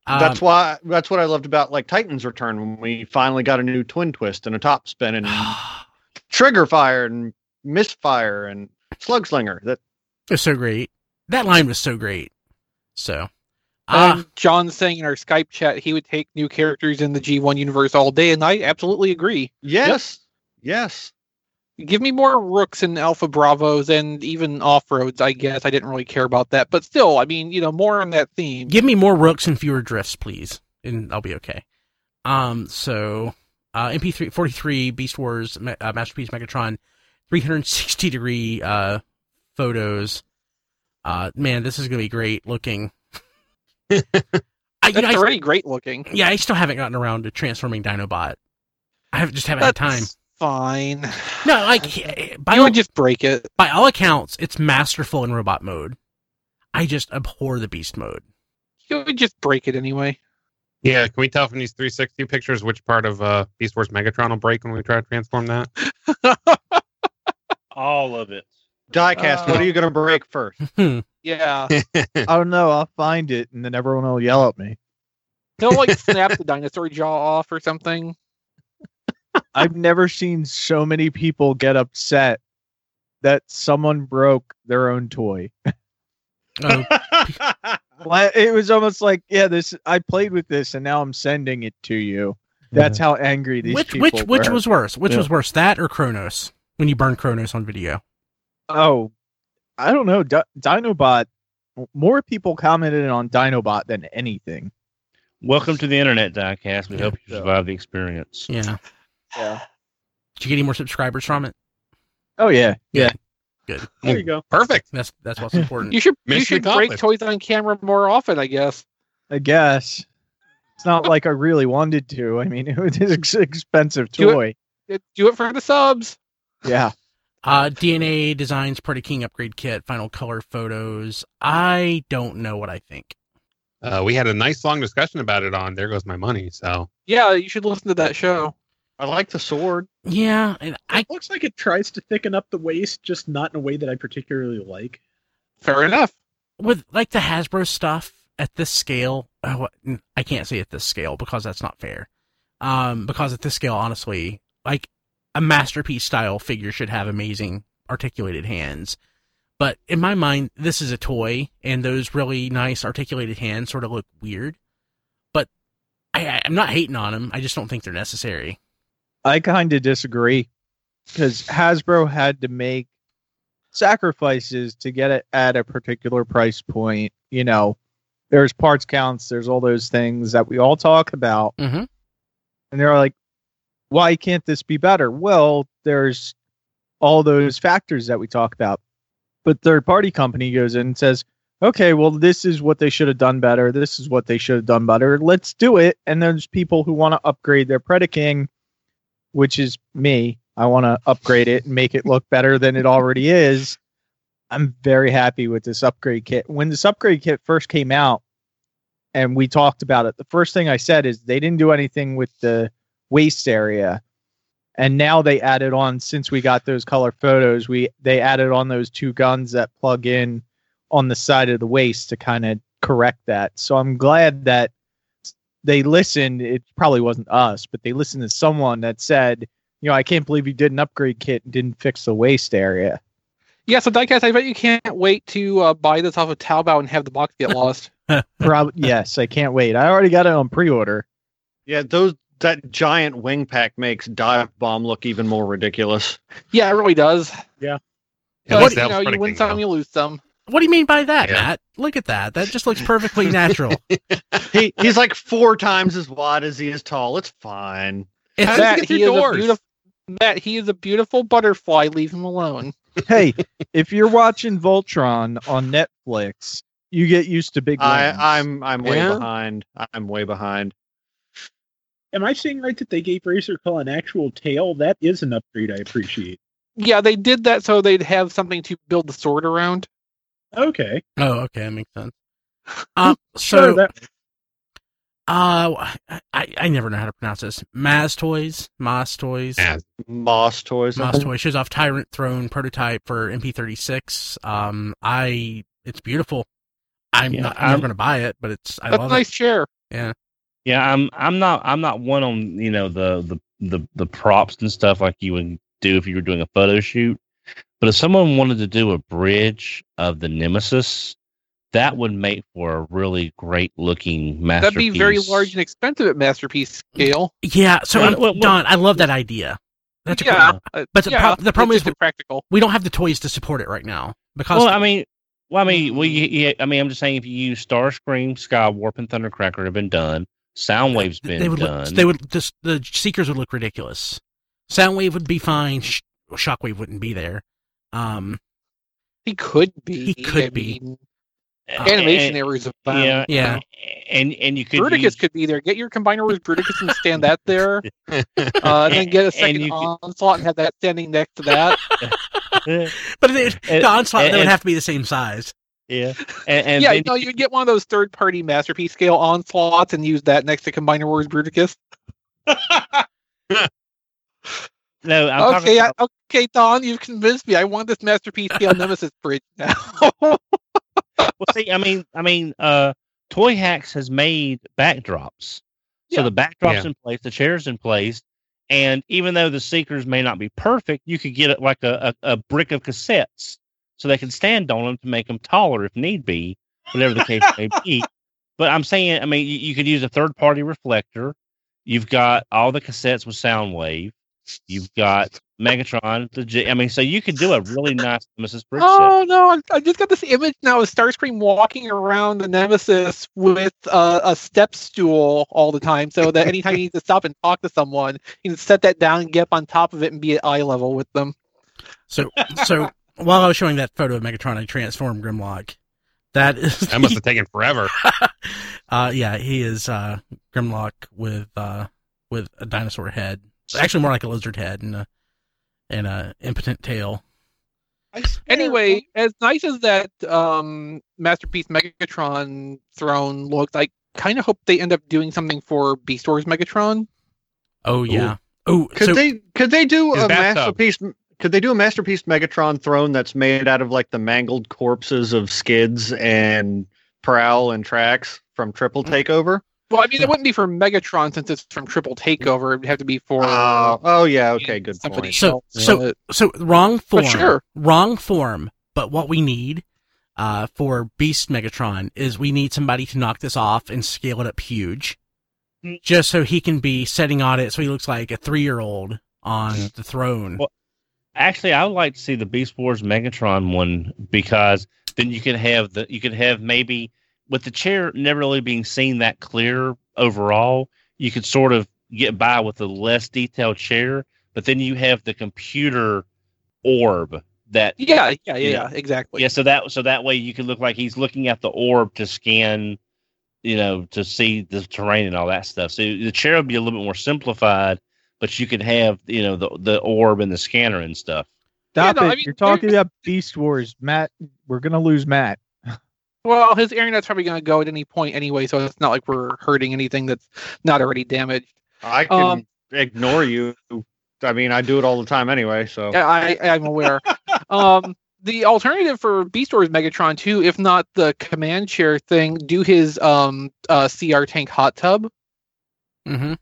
That's what I loved about like Titan's Return when we finally got a new twin twist and a top spin and trigger fire and misfire and slug slinger. That was so great. That line was so great. So, John's saying in our Skype chat he would take new characters in the G1 universe all day, and I absolutely agree. Yes. Give me more Rooks and Alpha Bravos and even Off-Roads, I guess. I didn't really care about that. But still, I mean, more on that theme. Give me more Rooks and fewer drifts, please. And I'll be okay. So, MP43 Beast Wars Masterpiece Megatron 360-degree photos. Man, this is going to be great looking. It's already great looking. Yeah, I still haven't gotten around to transforming Dinobot. I haven't had time. Fine. No, you would just break it. By all accounts, it's masterful in robot mode. I just abhor the beast mode. You would just break it anyway. Yeah, can we tell from these 360 pictures which part of Beast Wars Megatron will break when we try to transform that? All of it. Diecast, what are you going to break first? Yeah. I don't know. I'll find it, and then everyone will yell at me. They'll snap the dinosaur jaw off or something. I've never seen so many people get upset that someone broke their own toy. Oh. It was almost like, I played with this and now I'm sending it to you. That's how angry these people were. Which was worse? Which was worse, that or Kronos? When you burned Kronos on video? Oh, I don't know. Dinobot. More people commented on Dinobot than anything. Welcome to the internet, Diecast. We hope you survive the experience. Yeah. Yeah. Did you get any more subscribers from it? Oh yeah. Yeah. Good. There you go. Perfect. That's what's important. You should break toys on camera more often, I guess. It's not like I really wanted to. I mean, it was an expensive toy. Do it for the subs. Yeah. DNA Designs Party King upgrade kit, final color photos. I don't know what I think. We had a nice long discussion about it on There Goes My Money. So yeah, you should listen to that show. I like the sword. Yeah, and it looks like it tries to thicken up the waist, just not in a way that I particularly like. Fair enough. With the Hasbro stuff at this scale, I can't say at this scale because that's not fair. Because at this scale, honestly, a masterpiece style figure should have amazing articulated hands. But in my mind, this is a toy, and those really nice articulated hands sort of look weird. But I'm not hating on them. I just don't think they're necessary. I kind of disagree, because Hasbro had to make sacrifices to get it at a particular price point. There's parts counts, there's all those things that we all talk about. Mm-hmm. And they're like, why can't this be better? Well, there's all those factors that we talk about. But third-party company goes in and says, okay, well, this is what they should have done better. This is what they should have done better. Let's do it. And there's people who want to upgrade their Predaking, which is me. I want to upgrade it and make it look better than it already is. I'm very happy with this upgrade kit. When this upgrade kit first came out and we talked about it, the first thing I said is they didn't do anything with the waist area. And now they added on, since we got those color photos, they added on those two guns that plug in on the side of the waist to kind of correct that. So I'm glad that they listened. It probably wasn't us, but they listened to someone that said, I can't believe you did an upgrade kit and didn't fix the waist area. Yeah, so Diecast, I bet you can't wait to buy this off of Taobao and have the box get lost. Yes, I can't wait. I already got it on pre-order. Yeah, that giant wing pack makes Dive Bomb look even more ridiculous. Yeah, it really does. Yeah. But, you win some, you lose some. What do you mean by that, Matt? Look at that. That just looks perfectly natural. He's like 4 times as wide as he is tall. It's fine. Matt, he is a beautiful butterfly. Leave him alone. Hey, if you're watching Voltron on Netflix, you get used to big wings. I'm way behind. I'm way behind. Am I saying right that they gave Razor Claw an actual tail? That is an upgrade I appreciate. Yeah, they did that so they'd have something to build the sword around. Okay. Oh, okay, that makes sense. I never know how to pronounce this. Moss Toys. Moss Toys. Shows off Tyrant Throne prototype for MP36. It's beautiful. I'm not going to buy it, but I love it. That's a nice chair. Yeah. Yeah, I'm not one on, you know, the props and stuff like you would do if you were doing a photo shoot. But if someone wanted to do a bridge of the Nemesis, that would make for a really great looking masterpiece. That'd be very large and expensive at masterpiece scale. Yeah. So Don, I love that idea. That's yeah. But the problem is practical. We don't have the toys to support it right now because. Well, I mean, I'm just saying if you use Starscream, Skywarp, and Thundercracker have been done. Soundwave's been done. The Seekers would look ridiculous. Soundwave would be fine. Shockwave wouldn't be there. He could be. Animation errors of yeah. And you could Bruticus could be there. Get your Combiner Wars Bruticus and stand that there. And then get a second Onslaught and have that standing next to that. But the Onslaught would have to be the same size. Yeah, you'd get one of those third-party masterpiece scale onslaughts and use that next to Combiner Wars Bruticus. No, okay, Don, you've convinced me. I want this masterpiece scale Nemesis bridge now. Well, see, I mean, Toy Hacks has made backdrops, so the backdrop's in place, the chair's in place, and even though the Seekers may not be perfect, you could get it like a brick of cassettes. So they can stand on them to make them taller if need be, whatever the case may be. But I'm saying, I mean, you could use a third-party reflector. You've got all the cassettes with Soundwave. You've got Megatron. So you could do a really nice Nemesis bridge set. Oh, no, I just got this image now of Starscream walking around the Nemesis with a step stool all the time, so that anytime he needs to stop and talk to someone, he can set that down and get up on top of it and be at eye level with them. So while I was showing that photo of Megatron, I transformed Grimlock. That must have taken forever. Yeah, he is Grimlock with a dinosaur head. Actually, more like a lizard head and a impotent tail. Anyway, as nice as that Masterpiece Megatron throne looks, I kind of hope they end up doing something for Beast Wars Megatron. Oh yeah. Oh, could they do a masterpiece? Could they do a Masterpiece Megatron throne that's made out of like the mangled corpses of Skids and Prowl and Trax from Triple Takeover? Well, I mean, it wouldn't be for Megatron since it's from Triple Takeover. It would have to be for. Good point. So wrong form. Sure. Wrong form. But what we need for Beast Megatron is we need somebody to knock this off and scale it up huge, just so he can be sitting on it, so he looks like a 3-year-old on the throne. Well, actually, I would like to see the Beast Wars Megatron one because then you could have maybe with the chair never really being seen that clear overall, you could sort of get by with a less detailed chair, but then you have the computer orb that exactly. Yeah, so that way you can look like he's looking at the orb to scan, to see the terrain and all that stuff. So the chair would be a little bit more simplified, but you could have, the orb and the scanner and stuff. Stop it. You're talking about Beast Wars. Matt, we're going to lose Matt. Well, his internet's probably going to go at any point anyway, so it's not like we're hurting anything that's not already damaged. I can ignore you. I mean, I do it all the time anyway, so. Yeah, I'm aware. The alternative for Beast Wars Megatron, too, if not the command chair thing, do his CR tank hot tub. Mm-hmm.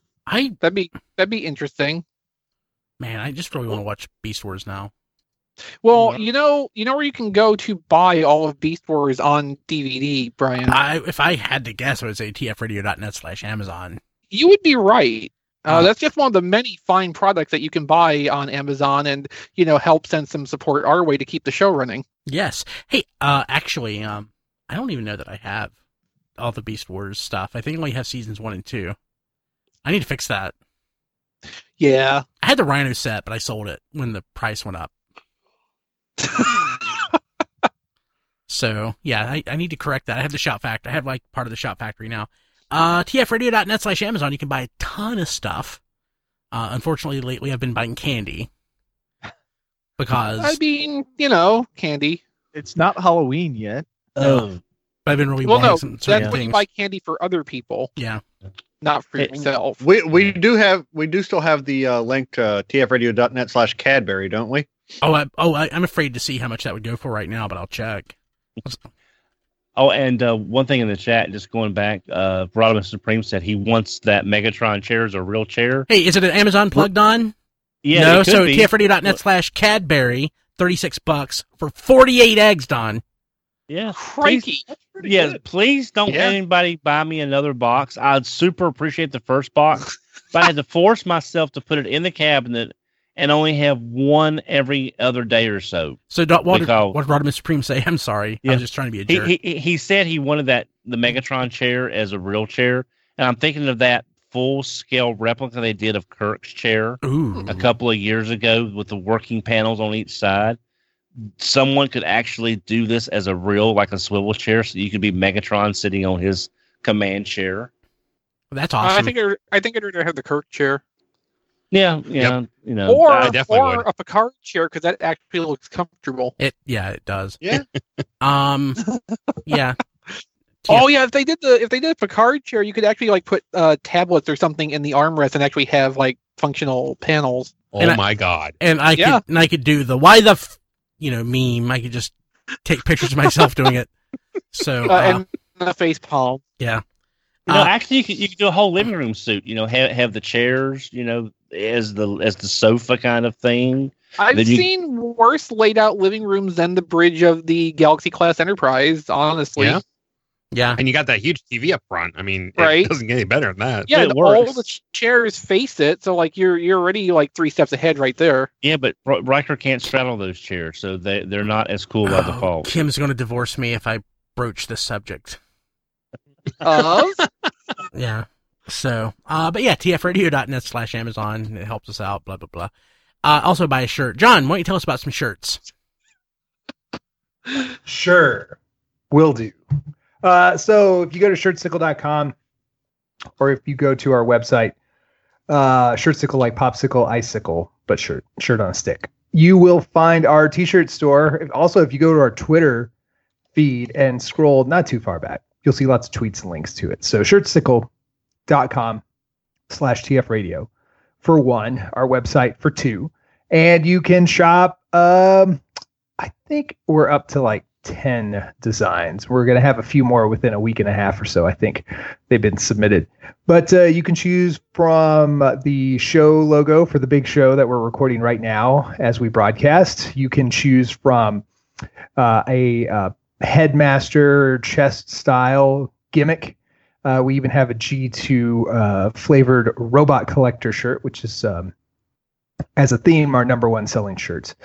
That'd be interesting. Man, I just really want to watch Beast Wars now. Well, you know where you can go to buy all of Beast Wars on DVD, Brian? If I had to guess, I would say tfradio.net/Amazon. You would be right. That's just one of the many fine products that you can buy on Amazon and, help send some support our way to keep the show running. Yes. Hey, actually, I don't even know that I have all the Beast Wars stuff. I think I only have seasons 1 and 2. I need to fix that. Yeah. I had the Rhino set, but I sold it when the price went up. So, yeah, I need to correct that. I have the Shout Factory. I have, part of the Shout Factory now. tfradio.net/Amazon, you can buy a ton of stuff. Unfortunately, lately I've been buying candy. Because... I mean, candy. It's not Halloween yet. Oh. I've been really buying some certain things. You buy candy for other people. Yeah. Not for yourself. We do still have the link to tfradio.net/Cadbury, don't we? I'm afraid to see how much that would go for right now, but I'll check. Oh, and one thing in the chat, just going back, Rodimus Supreme said he wants that Megatron chair as a real chair. Hey, is it an Amazon plugged on? Yeah, no. So tfradio.net/Cadbury, $36 for 48 eggs, Don. Yeah, crikey. Please don't let anybody buy me another box. I'd super appreciate the first box, but I had to force myself to put it in the cabinet and only have one every other day or so. So what did Rodimus Supreme say? I'm sorry. I was just trying to be a jerk. He said he wanted the Megatron chair as a real chair, and I'm thinking of that full-scale replica they did of Kirk's chair a couple of years ago with the working panels on each side. Someone could actually do this as a real, like a swivel chair, so you could be Megatron sitting on his command chair. That's awesome. I think I'd rather have the Kirk chair. Yeah, yep. You know, or a Picard chair because that actually looks comfortable. It does. Yeah. Yeah. Oh yeah, if they did a Picard chair, you could actually like put tablets or something in the armrest and actually have like functional panels. Oh my god! And I could do the why the meme. I could just take pictures of myself doing it. So and the face palm. Yeah. Actually, you could do a whole living room suit. Have the chairs, as the sofa kind of thing. I've seen worse laid out living rooms than the bridge of the Galaxy class Enterprise. Honestly. Yeah. And you got that huge TV up front. I mean, right? It doesn't get any better than that. Yeah, all the chairs face it, so like you're already like 3 steps ahead right there. Yeah, but Riker can't straddle those chairs, so they're not as cool by default. Kim's going to divorce me if I broach this subject. Yeah. So, but yeah, tfradio.net/Amazon. It helps us out, blah, blah, blah. Also buy a shirt. John, why don't you tell us about some shirts? Sure. Will do. So if you go to shirtsicle.com or if you go to our website, Shirtsicle like popsicle, icicle, but shirt on a stick, you will find our t-shirt store. Also, if you go to our Twitter feed and scroll not too far back, you'll see lots of tweets and links to it. So shirtsicle.com/tfradio for 1, our website for 2. And you can shop, I think we're up to like 10 designs. We're going to have a few more within a week and a half or so. I think they've been submitted. But you can choose from the show logo for the big show that we're recording right now as we broadcast. You can choose from a headmaster chest style gimmick. We even have a G2 flavored robot collector shirt, which is as a theme our number 1 selling shirts.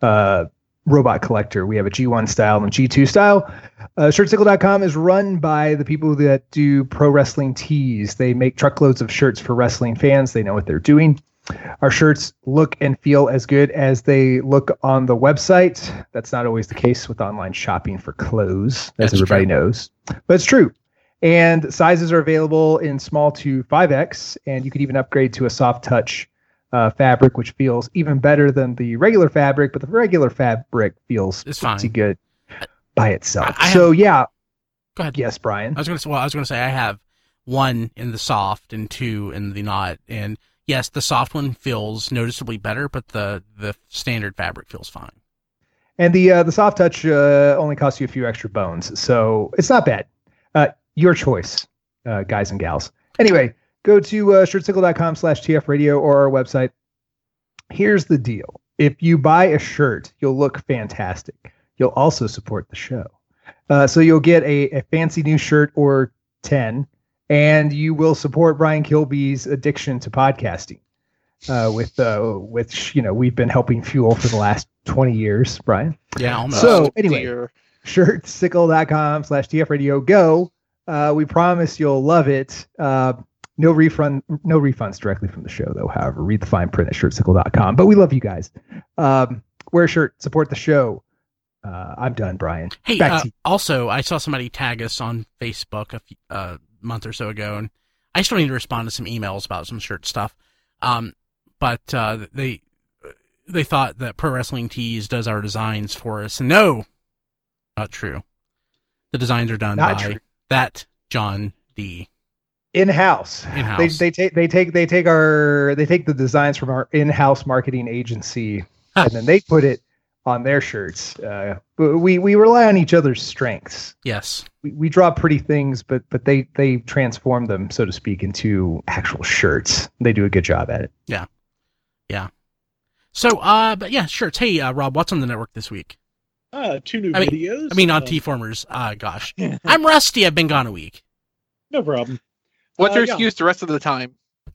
Robot collector. We have a G1 style and G2 style. Shirtsicle.com is run by the people that do pro wrestling tees. They make truckloads of shirts for wrestling fans. They know what they're doing. Our shirts look and feel as good as they look on the website. That's not always the case with online shopping for clothes, as everybody knows. But it's true. And sizes are available in small to 5X, and you could even upgrade to a soft touch fabric, which feels even better than the regular fabric, but the regular fabric feels pretty good by itself. Go ahead. Yes, Brian. I was going to say I have 1 in the soft and 2 in the not, and yes, the soft one feels noticeably better, but the standard fabric feels fine. And the soft touch only costs you a few extra bones, so it's not bad. Your choice, guys and gals. Anyway, go to shirtsicle.com/tfradio or our website. Here's the deal. If you buy a shirt, you'll look fantastic. You'll also support the show. So you'll get a fancy new shirt or 10, and you will support Brian Kilby's addiction to podcasting, which we've been helping fuel for the last 20 years, Brian. Yeah, almost. So anyway, shirtsicle.com /tfradio. Go. We promise you'll love it. No refunds directly from the show, though. However, read the fine print at shirtsicle.com. But we love you guys. Wear a shirt, support the show. I'm done, Brian. Hey, also, I saw somebody tag us on Facebook a month or so ago, and I still need to respond to some emails about some shirt stuff. But they thought that Pro Wrestling Tees does our designs for us. No, not true. The designs are done by that John D. In-house. They take the designs from our in-house marketing agency, and then they put it on their shirts. But we rely on each other's strengths. Yes. We draw pretty things, but they transform them, so to speak, into actual shirts. They do a good job at it. Yeah. Yeah. So, but yeah, shirts. Hey, Rob, what's on the network this week? 2 new videos. I mean, on T-Formers. Gosh. I'm rusty. I've been gone a week. No problem. What's your excuse the rest of the time?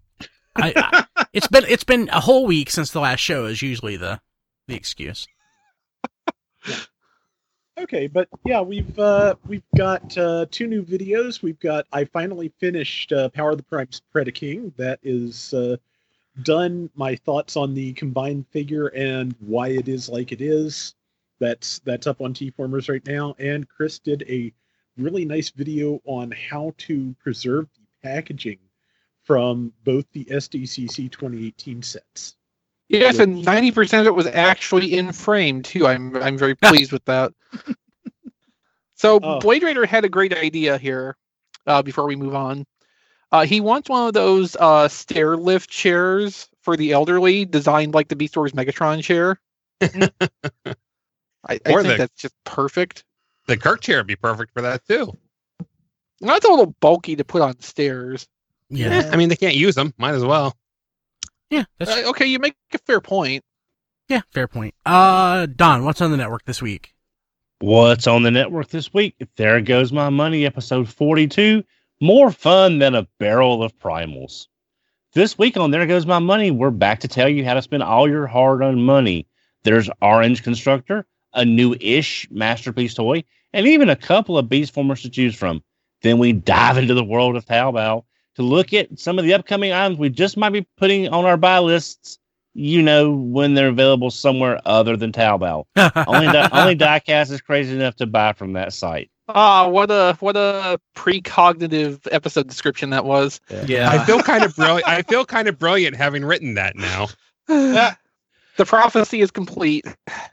It's been a whole week since the last show is usually the excuse. Yeah. Okay, but yeah, we've got 2 new videos. I finally finished Power of the Primes Predaking. That is done. My thoughts on the combined figure and why it is like it is. That's up on T-Formers right now. And Chris did a really nice video on how to preserve the packaging from both the SDCC 2018 sets. Yes, and 90% of it was actually in frame too. I'm very pleased with that. So Blade Raider had a great idea here. Before we move on, he wants one of those stair lift chairs for the elderly, designed like the Beast Wars Megatron chair. I think that's just perfect. The Kirk chair would be perfect for that too. That's a little bulky to put on stairs. Yeah. I mean, they can't use them. Might as well. Yeah. Okay, you make a fair point. Yeah, fair point. Don, what's on the network this week? What's on the network this week? There Goes My Money, episode 42. More fun than a barrel of primals. This week on There Goes My Money, we're back to tell you how to spend all your hard-earned money. There's Orange Constructor, a new-ish Masterpiece toy, and even a couple of Beast Formers to choose from. Then we dive into the world of Taobao to look at some of the upcoming items we just might be putting on our buy lists, when they're available somewhere other than Taobao. only Diecast is crazy enough to buy from that site. What a precognitive episode description that was. Yeah. I feel kind of brilliant. I feel kind of brilliant having written that now. The prophecy is complete.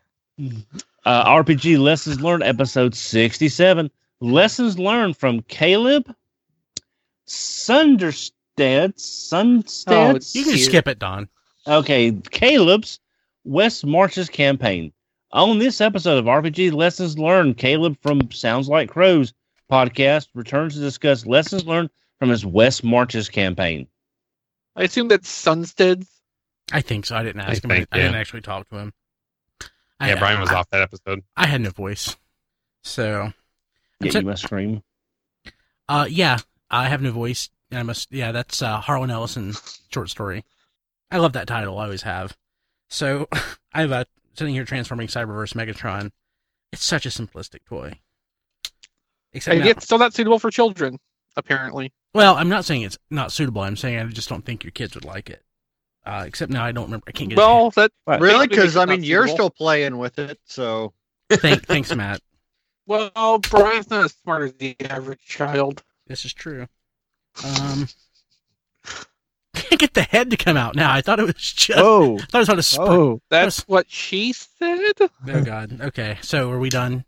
RPG Lessons Learned, episode 67. Lessons learned from Caleb Sunstead. You can skip it, Don. Okay, Caleb's West Marches campaign. On this episode of RPG Lessons Learned, Caleb from Sounds Like Crows podcast returns to discuss lessons learned from his West Marches campaign. I assume that's Sunstead's. I think so. I didn't ask him. I didn't actually talk to him. Brian was off that episode. I had no voice. So. Yeah, you must scream. Yeah, I have no voice. And I must. Yeah, that's Harlan Ellison short story. I love that title. I always have. So I have sitting here transforming Cyberverse Megatron. It's such a simplistic toy. Except it's still not suitable for children, apparently. Well, I'm not saying it's not suitable. I'm saying I just don't think your kids would like it. Except now I don't remember. I can't get. Well, that really because you're still playing with it. So thanks, Matt. Well, Brian's not as smart as the average child. This is true. Can't get the head to come out now. I thought it was just. Oh, I thought it was on a spur. That's what she said. Oh God. Okay, so are we done?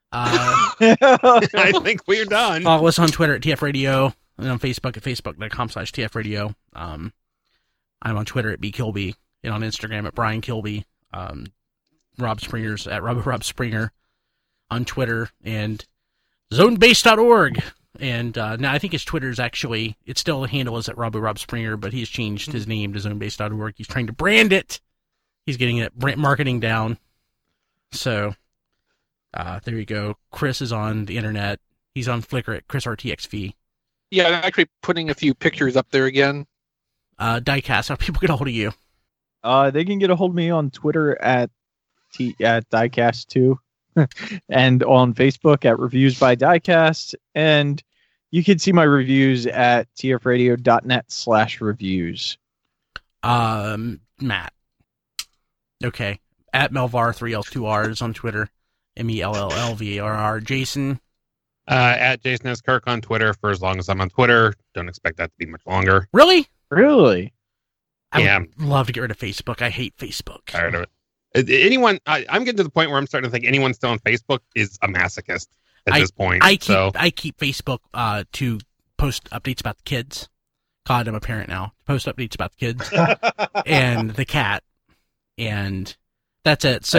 I think we're done. Follow us on Twitter at TF Radio and on Facebook at facebook.com/TF Radio. I'm on Twitter at bkilby and on Instagram at Brian Kilby. Rob Springer's at Rob Springer on Twitter and zonebase.org. And now I think his Twitter is actually, it's still the handle is at Rob Springer, but he's changed his name to zonebase.org. He's trying to brand it. He's getting it marketing down. So there you go. Chris is on the internet. He's on Flickr at ChrisRTXV. Yeah, I'm actually putting a few pictures up there again. Diecast, how people get a hold of you? They can get a hold of me on Twitter at Diecast2 and on Facebook at Reviews by Diecast. And you can see my reviews at tfradio.net/reviews. Matt. Okay. At Melvar, 3L2Rs on Twitter. MELLLVARR. Jason. At Jason S. Kirk on Twitter for as long as I'm on Twitter. Don't expect that to be much longer. Really? Really? I would love to get rid of Facebook. I hate Facebook. Tired of it. I'm getting to the point where I'm starting to think anyone still on Facebook is a masochist at this point. I keep Facebook to post updates about the kids. God, I'm a parent now. Post updates about the kids and the cat, and that's it. So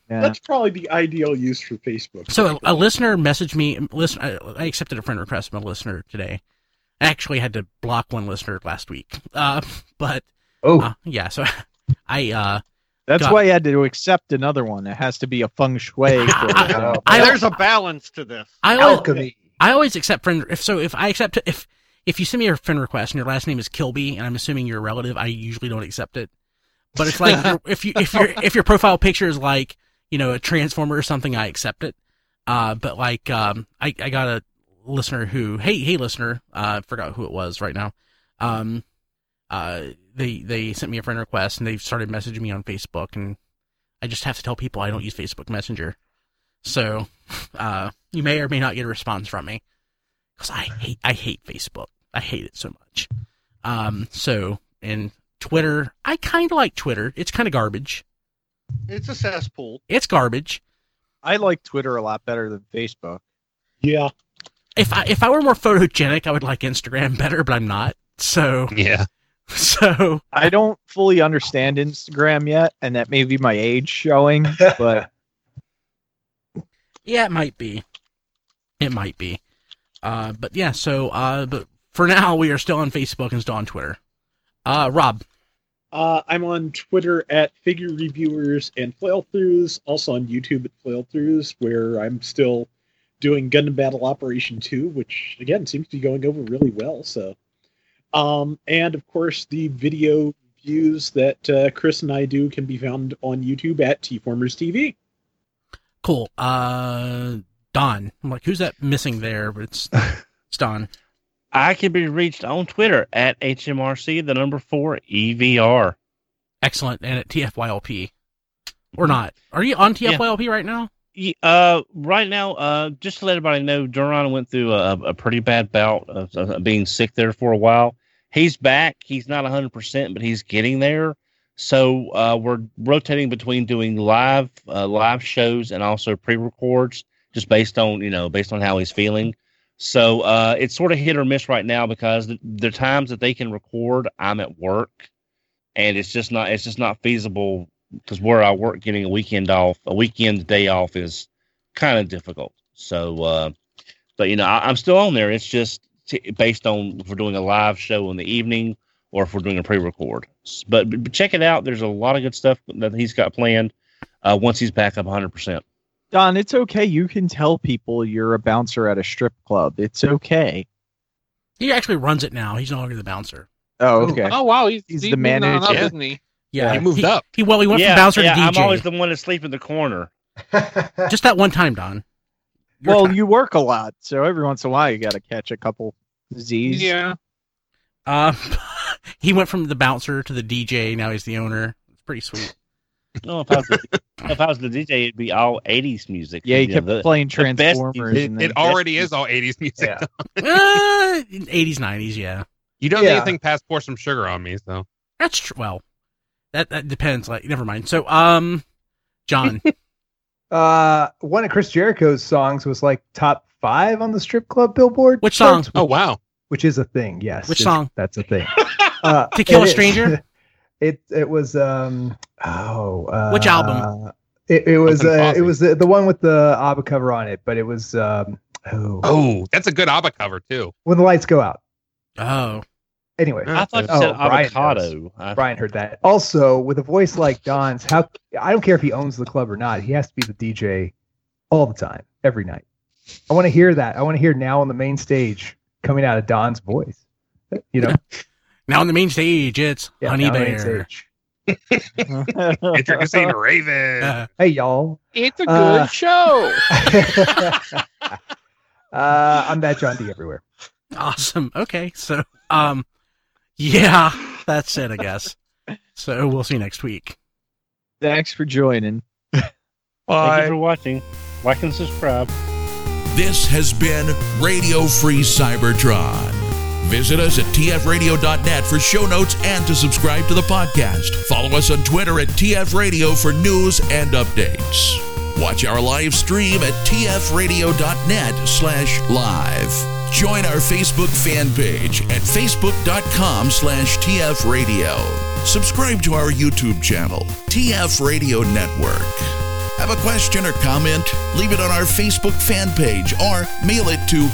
That's probably the ideal use for Facebook. So a listener messaged me. I accepted a friend request from a listener today. I actually had to block one listener last week. But yeah. So that's why you had to accept another one. It has to be a feng shui. There's a balance to this. Alchemy. I always accept friend. If you send me a friend request and your last name is Kilby, and I'm assuming you're a relative, I usually don't accept it. But it's like if your profile picture is like, you know, a transformer or something, I accept it. But like I got a listener who hey listener, I forgot who it was right now. They sent me a friend request and they've started messaging me on Facebook, and I just have to tell people I don't use Facebook Messenger. So you may or may not get a response from me because I hate Facebook. I hate it so much. And Twitter, I kind of like Twitter. It's kind of garbage. It's a cesspool. It's garbage. I like Twitter a lot better than Facebook. Yeah. If I were more photogenic, I would like Instagram better, but I'm not. So yeah. So I don't fully understand Instagram yet, and that may be my age showing, but yeah, it might be. It might be. But yeah, so but for now we are still on Facebook and still on Twitter. Rob. I'm on Twitter at Figure Reviewers and Flail-Throughs, also on YouTube at Flail-Throughs, where I'm still doing Gundam Battle Operation 2, which, again, seems to be going over really well. So, and, of course, the video reviews that Chris and I do can be found on YouTube at T-Formers TV. Cool. Don. I'm like, who's that missing there? But it's Don. I can be reached on Twitter at HMRC4 EVR. Excellent. And at TFYLP. Or not. Are you on TFYLP right now? Right now, just to let everybody know, Duran went through a pretty bad bout of being sick there for a while. He's back. He's not 100%, but he's getting there. So we're rotating between doing live shows and also pre-records, just based on how he's feeling. So it's sort of hit or miss right now because the times that they can record, I'm at work, and it's just not feasible because where I work, getting a weekend day off is kind of difficult. So, but I'm still on there. It's just based on if we're doing a live show in the evening or if we're doing a pre-record. But check it out. There's a lot of good stuff that he's got planned once he's back up 100%. Don, it's okay. You can tell people you're a bouncer at a strip club. It's okay. He actually runs it now. He's no longer the bouncer. Oh, okay. Oh, wow. He's the manager, isn't he? Yeah, he moved up. He went from bouncer to DJ. I'm always the one to sleep in the corner. Just that one time, Don. You work a lot, so every once in a while you got to catch a couple Z's. Yeah. He went from the bouncer to the DJ. Now he's the owner. It's pretty sweet. No, if I was the DJ, it'd be all 80s music. Yeah, he kept playing Transformers. It already is all 80s music. Yeah. 80s, 90s, yeah. You don't need anything past Pour Some Sugar on Me, so. That's true. Well, that depends. Like, never mind. So, John. One of Chris Jericho's songs was like top 5 on the strip club Billboard. Which song? Oh, wow. Which is a thing, yes. Which song? That's a thing. To Kill a Stranger? It was which album? It was the one with the ABBA cover on it, but it was that's a good ABBA cover too. When the Lights Go Out. Oh. Anyway, I thought you said avocado. Brian heard that. Also, with a voice like Don's, I don't care if he owns the club or not, he has to be the DJ all the time, every night. I want to hear that. I want to hear Now on the Main Stage coming out of Don's voice. Now on the main stage, it's Honey Bear. Introducing Raven. Hey, y'all. It's a good show. I'm that John D everywhere. Awesome. Okay. So, yeah, that's it, I guess. So we'll see you next week. Thanks for joining. Thank you for watching. Like and subscribe. This has been Radio Free Cybertron. Visit us at tfradio.net for show notes and to subscribe to the podcast. Follow us on Twitter at tfradio for news and updates. Watch our live stream at tfradio.net/live. Join our Facebook fan page at facebook.com/tfradio. Subscribe to our YouTube channel, TF Radio Network. Have a question or comment? Leave it on our Facebook fan page or mail it to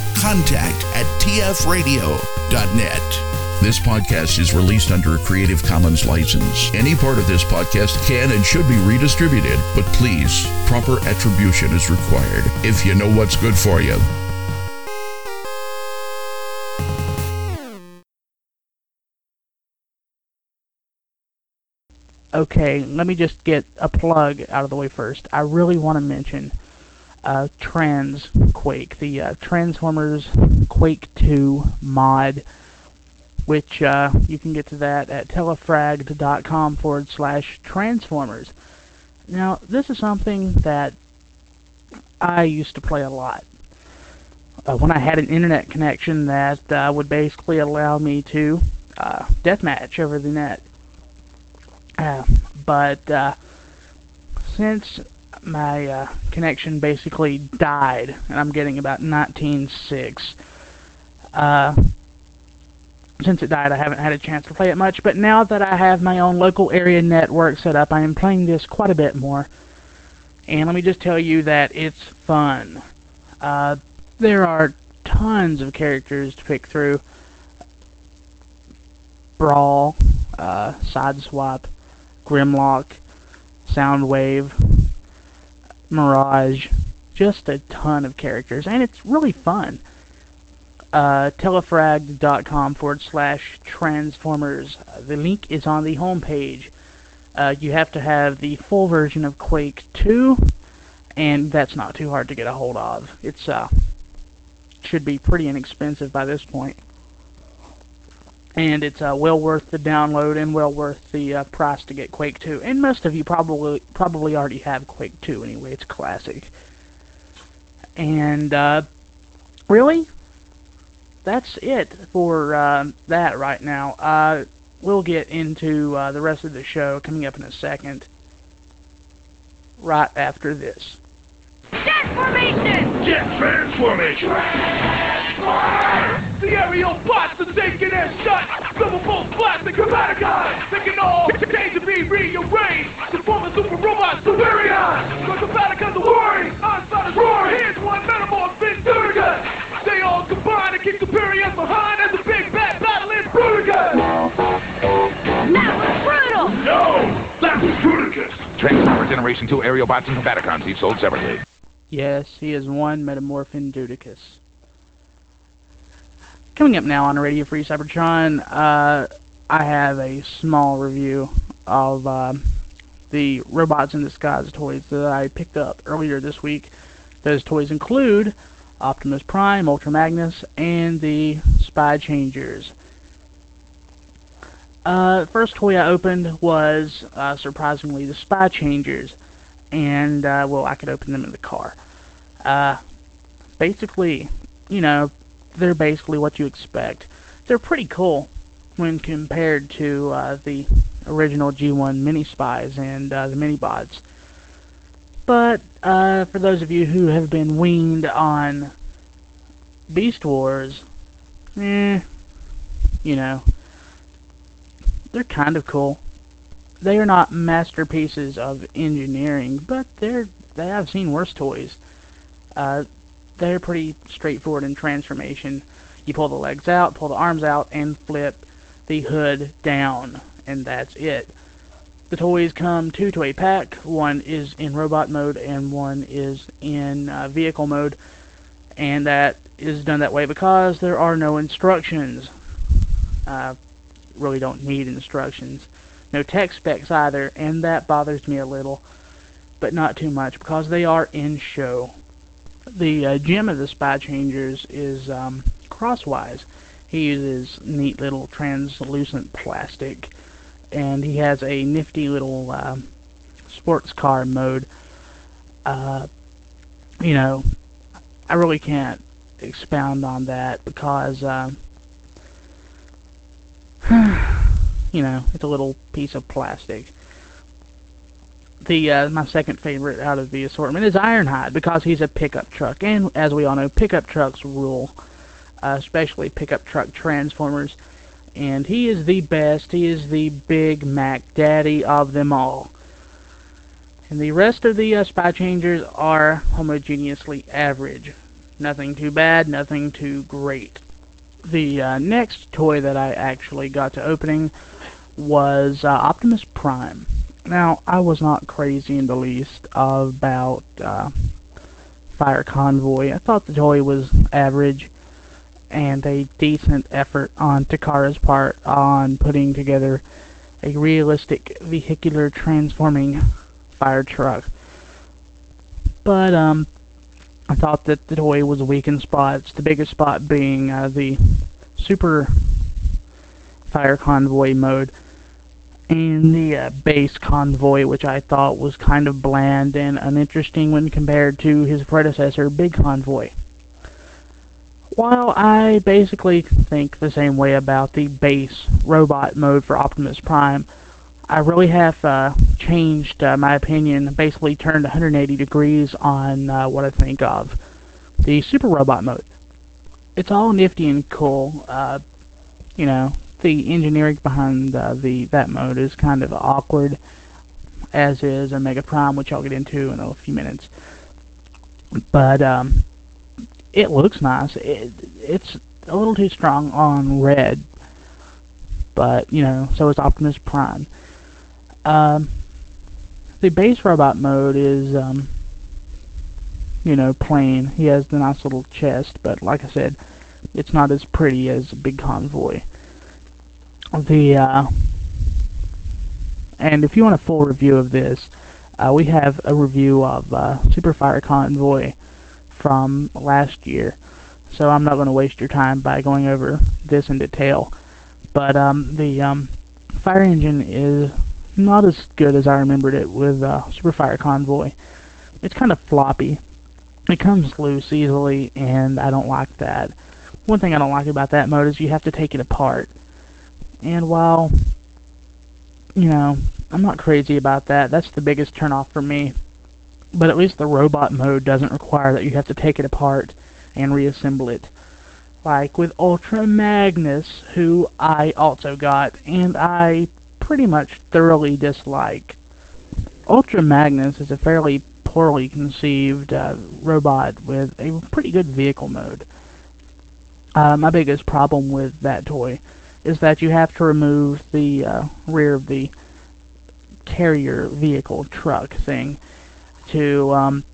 contact@tfradio.net. This podcast is released under a Creative Commons license. Any part of this podcast can and should be redistributed, but please, proper attribution is required if you know what's good for you. Okay, let me just get a plug out of the way first. I really want to mention Transquake, the Transformers Quake 2 mod, which you can get to that at telefrag.com/Transformers. Now, this is something that I used to play a lot. When I had an internet connection that would basically allow me to deathmatch over the net. But since my connection basically died, and I'm getting about 19.6, since it died, I haven't had a chance to play it much, but now that I have my own local area network set up, I am playing this quite a bit more. And let me just tell you that it's fun. There are tons of characters to pick through. Brawl, Sideswipe, Grimlock, Soundwave, Mirage, just a ton of characters, and it's really fun. Telefrag.com/Transformers. The link is on the homepage. You have to have the full version of Quake 2, and that's not too hard to get a hold of. It's should be pretty inexpensive by this point. And it's well worth the download and well worth the price to get Quake 2. And most of you probably already have Quake 2 anyway. It's a classic. And really, that's it for that right now. We'll get into the rest of the show coming up in a second, right after this. Jet formation! Jet transformation! The aerial bots are taking their shot. Lovable plastic Combaticons. They can all change to be rearranged. To form a super robot Superion. The Combaticons are roaring. Onslaught is roaring. Here's one Metamorph Bruticus. They all combine to keep Superions behind as the big bad battle is Bruticus. That was brutal! No! That was Bruticus. Transformer Generation 2 aerial bots and Combaticons, each sold separately. Yes, he is one Metamorphin Bruticus. Coming up now on Radio Free Cybertron, I have a small review of the Robots in Disguise toys that I picked up earlier this week. Those toys include Optimus Prime, Ultra Magnus, and the Spy Changers. First toy I opened was, surprisingly, the Spy Changers. And, well, I could open them in the car. Basically, you know, they're basically what you expect. They're pretty cool when compared to the original G1 Mini Spies and the Mini Bots. But for those of you who have been weaned on Beast Wars, you know, they're kind of cool. They are not masterpieces of engineering, but I've seen worse toys. They're pretty straightforward in transformation. You pull the legs out, pull the arms out, and flip the hood down, and that's it. The toys come 2 to a pack. One is in robot mode, and one is in vehicle mode, and that is done that way because there are no instructions. Really don't need instructions. No tech specs either, and that bothers me a little, but not too much because they are in show. The gem of the Spy Changers is Crosswise. He uses neat little translucent plastic, and he has a nifty little sports car mode. You know, I really can't expound on that because, you know, it's a little piece of plastic. My second favorite out of the assortment is Ironhide because he's a pickup truck, and as we all know, pickup trucks rule, especially pickup truck Transformers, and he is the best. He is the Big Mac Daddy of them all. And the rest of the Spy Changers are homogeneously average. Nothing too bad, nothing too great. The next toy that I actually got to opening was Optimus Prime. Now, I was not crazy in the least about Fire Convoy. I thought the toy was average and a decent effort on Takara's part on putting together a realistic vehicular transforming fire truck. But I thought that the toy was weak in spots, the biggest spot being the Super Fire Convoy mode and the base Convoy, which I thought was kind of bland and uninteresting when compared to his predecessor, Big Convoy. While I basically think the same way about the base robot mode for Optimus Prime, I really have changed my opinion, basically turned 180 degrees on what I think of the Super Robot mode. It's all nifty and cool. You know, the engineering behind that mode is kind of awkward, as is Omega Prime, which I'll get into in a few minutes. But it looks nice. It's a little too strong on red, but, you know, so is Optimus Prime. The base robot mode is, you know, plain. He has the nice little chest, but like I said, it's not as pretty as Big Convoy. And if you want a full review of this, we have a review of Super Fire Convoy from last year, so I'm not going to waste your time by going over this in detail. But the fire engine is not as good as I remembered it with Super Fire Convoy. It's kind of floppy. It comes loose easily, and I don't like that. One thing I don't like about that mode is you have to take it apart. And while, you know, I'm not crazy about that, that's the biggest turnoff for me. But at least the robot mode doesn't require that you have to take it apart and reassemble it. Like with Ultra Magnus, who I also got, and I pretty much thoroughly dislike. Ultra Magnus is a fairly poorly conceived robot with a pretty good vehicle mode. My biggest problem with that toy is that you have to remove the rear of the carrier vehicle truck thing to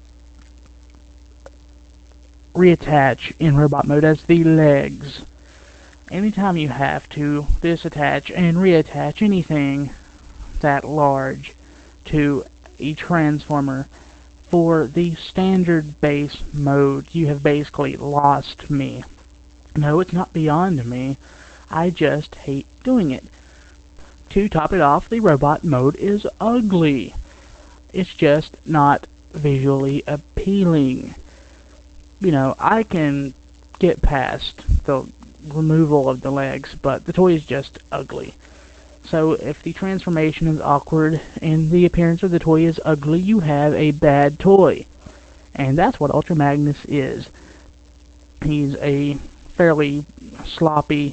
reattach in robot mode as the legs. Anytime you have to disattach and reattach anything that large to a transformer for the standard base mode, you have basically lost me. No, it's not beyond me. I just hate doing it. To top it off, the robot mode is ugly. It's just not visually appealing. You know, I can get past the removal of the legs, but the toy is just ugly. So if the transformation is awkward and the appearance of the toy is ugly, you have a bad toy. And that's what Ultra Magnus is. He's a fairly sloppy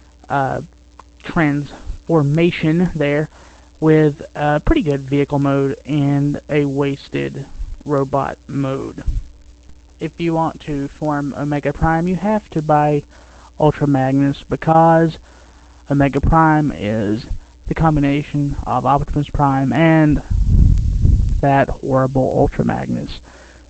transformation there with a pretty good vehicle mode and a wasted robot mode. If you want to form Omega Prime, you have to buy Ultra Magnus because Omega Prime is the combination of Optimus Prime and that horrible Ultra Magnus.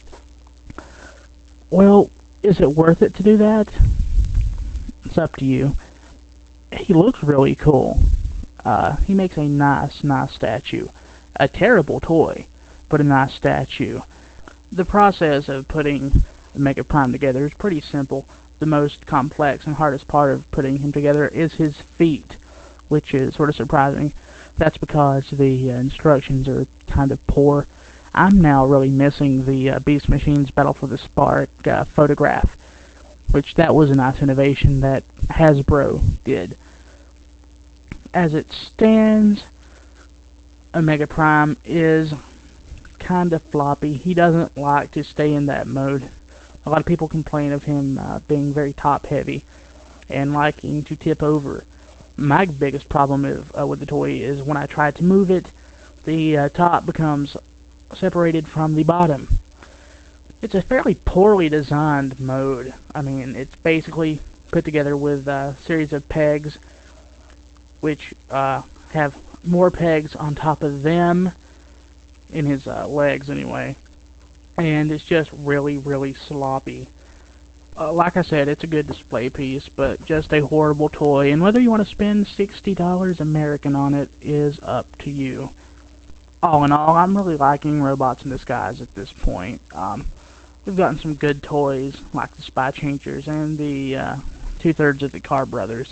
Well, is it worth it to do that? It's up to you. He looks really cool. He makes a nice statue. A terrible toy, but a nice statue. The process of putting Omega Prime together is pretty simple. The most complex and hardest part of putting him together is his feet, which is sort of surprising. That's because the instructions are kind of poor. I'm now really missing the Beast Machines Battle for the Spark photograph, which that was a nice innovation that Hasbro did. As it stands, Omega Prime is kind of floppy. He doesn't like to stay in that mode. A lot of people complain of him being very top-heavy and liking to tip over. My biggest problem with the toy is when I try to move it, the top becomes separated from the bottom. It's a fairly poorly designed mode. I mean, it's basically put together with a series of pegs, which have more pegs on top of them, in his legs anyway, and it's just really, really sloppy. Like I said, it's a good display piece, but just a horrible toy, and whether you want to spend $60 American on it is up to you. All in all, I'm really liking Robots in Disguise at this point. We've gotten some good toys, like the Spy Changers and the 2/3 of the Car Brothers.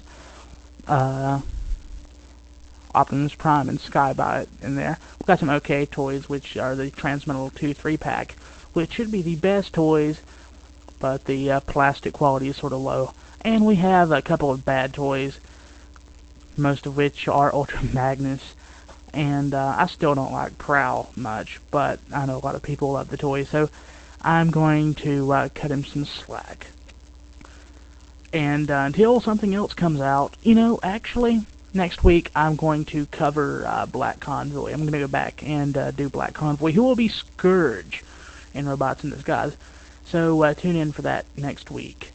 Optimus Prime and Skybot in there. We've got some okay toys, which are the Transmetal 2 3-pack, which should be the best toys, but the plastic quality is sort of low. And we have a couple of bad toys, most of which are Ultra Magnus, and I still don't like Prowl much, but I know a lot of people love the toys, so I'm going to cut him some slack. And until something else comes out, actually, next week I'm going to cover Black Convoy. I'm going to go back and do Black Convoy, who will be Scourge in Robots in Disguise. So tune in for that next week.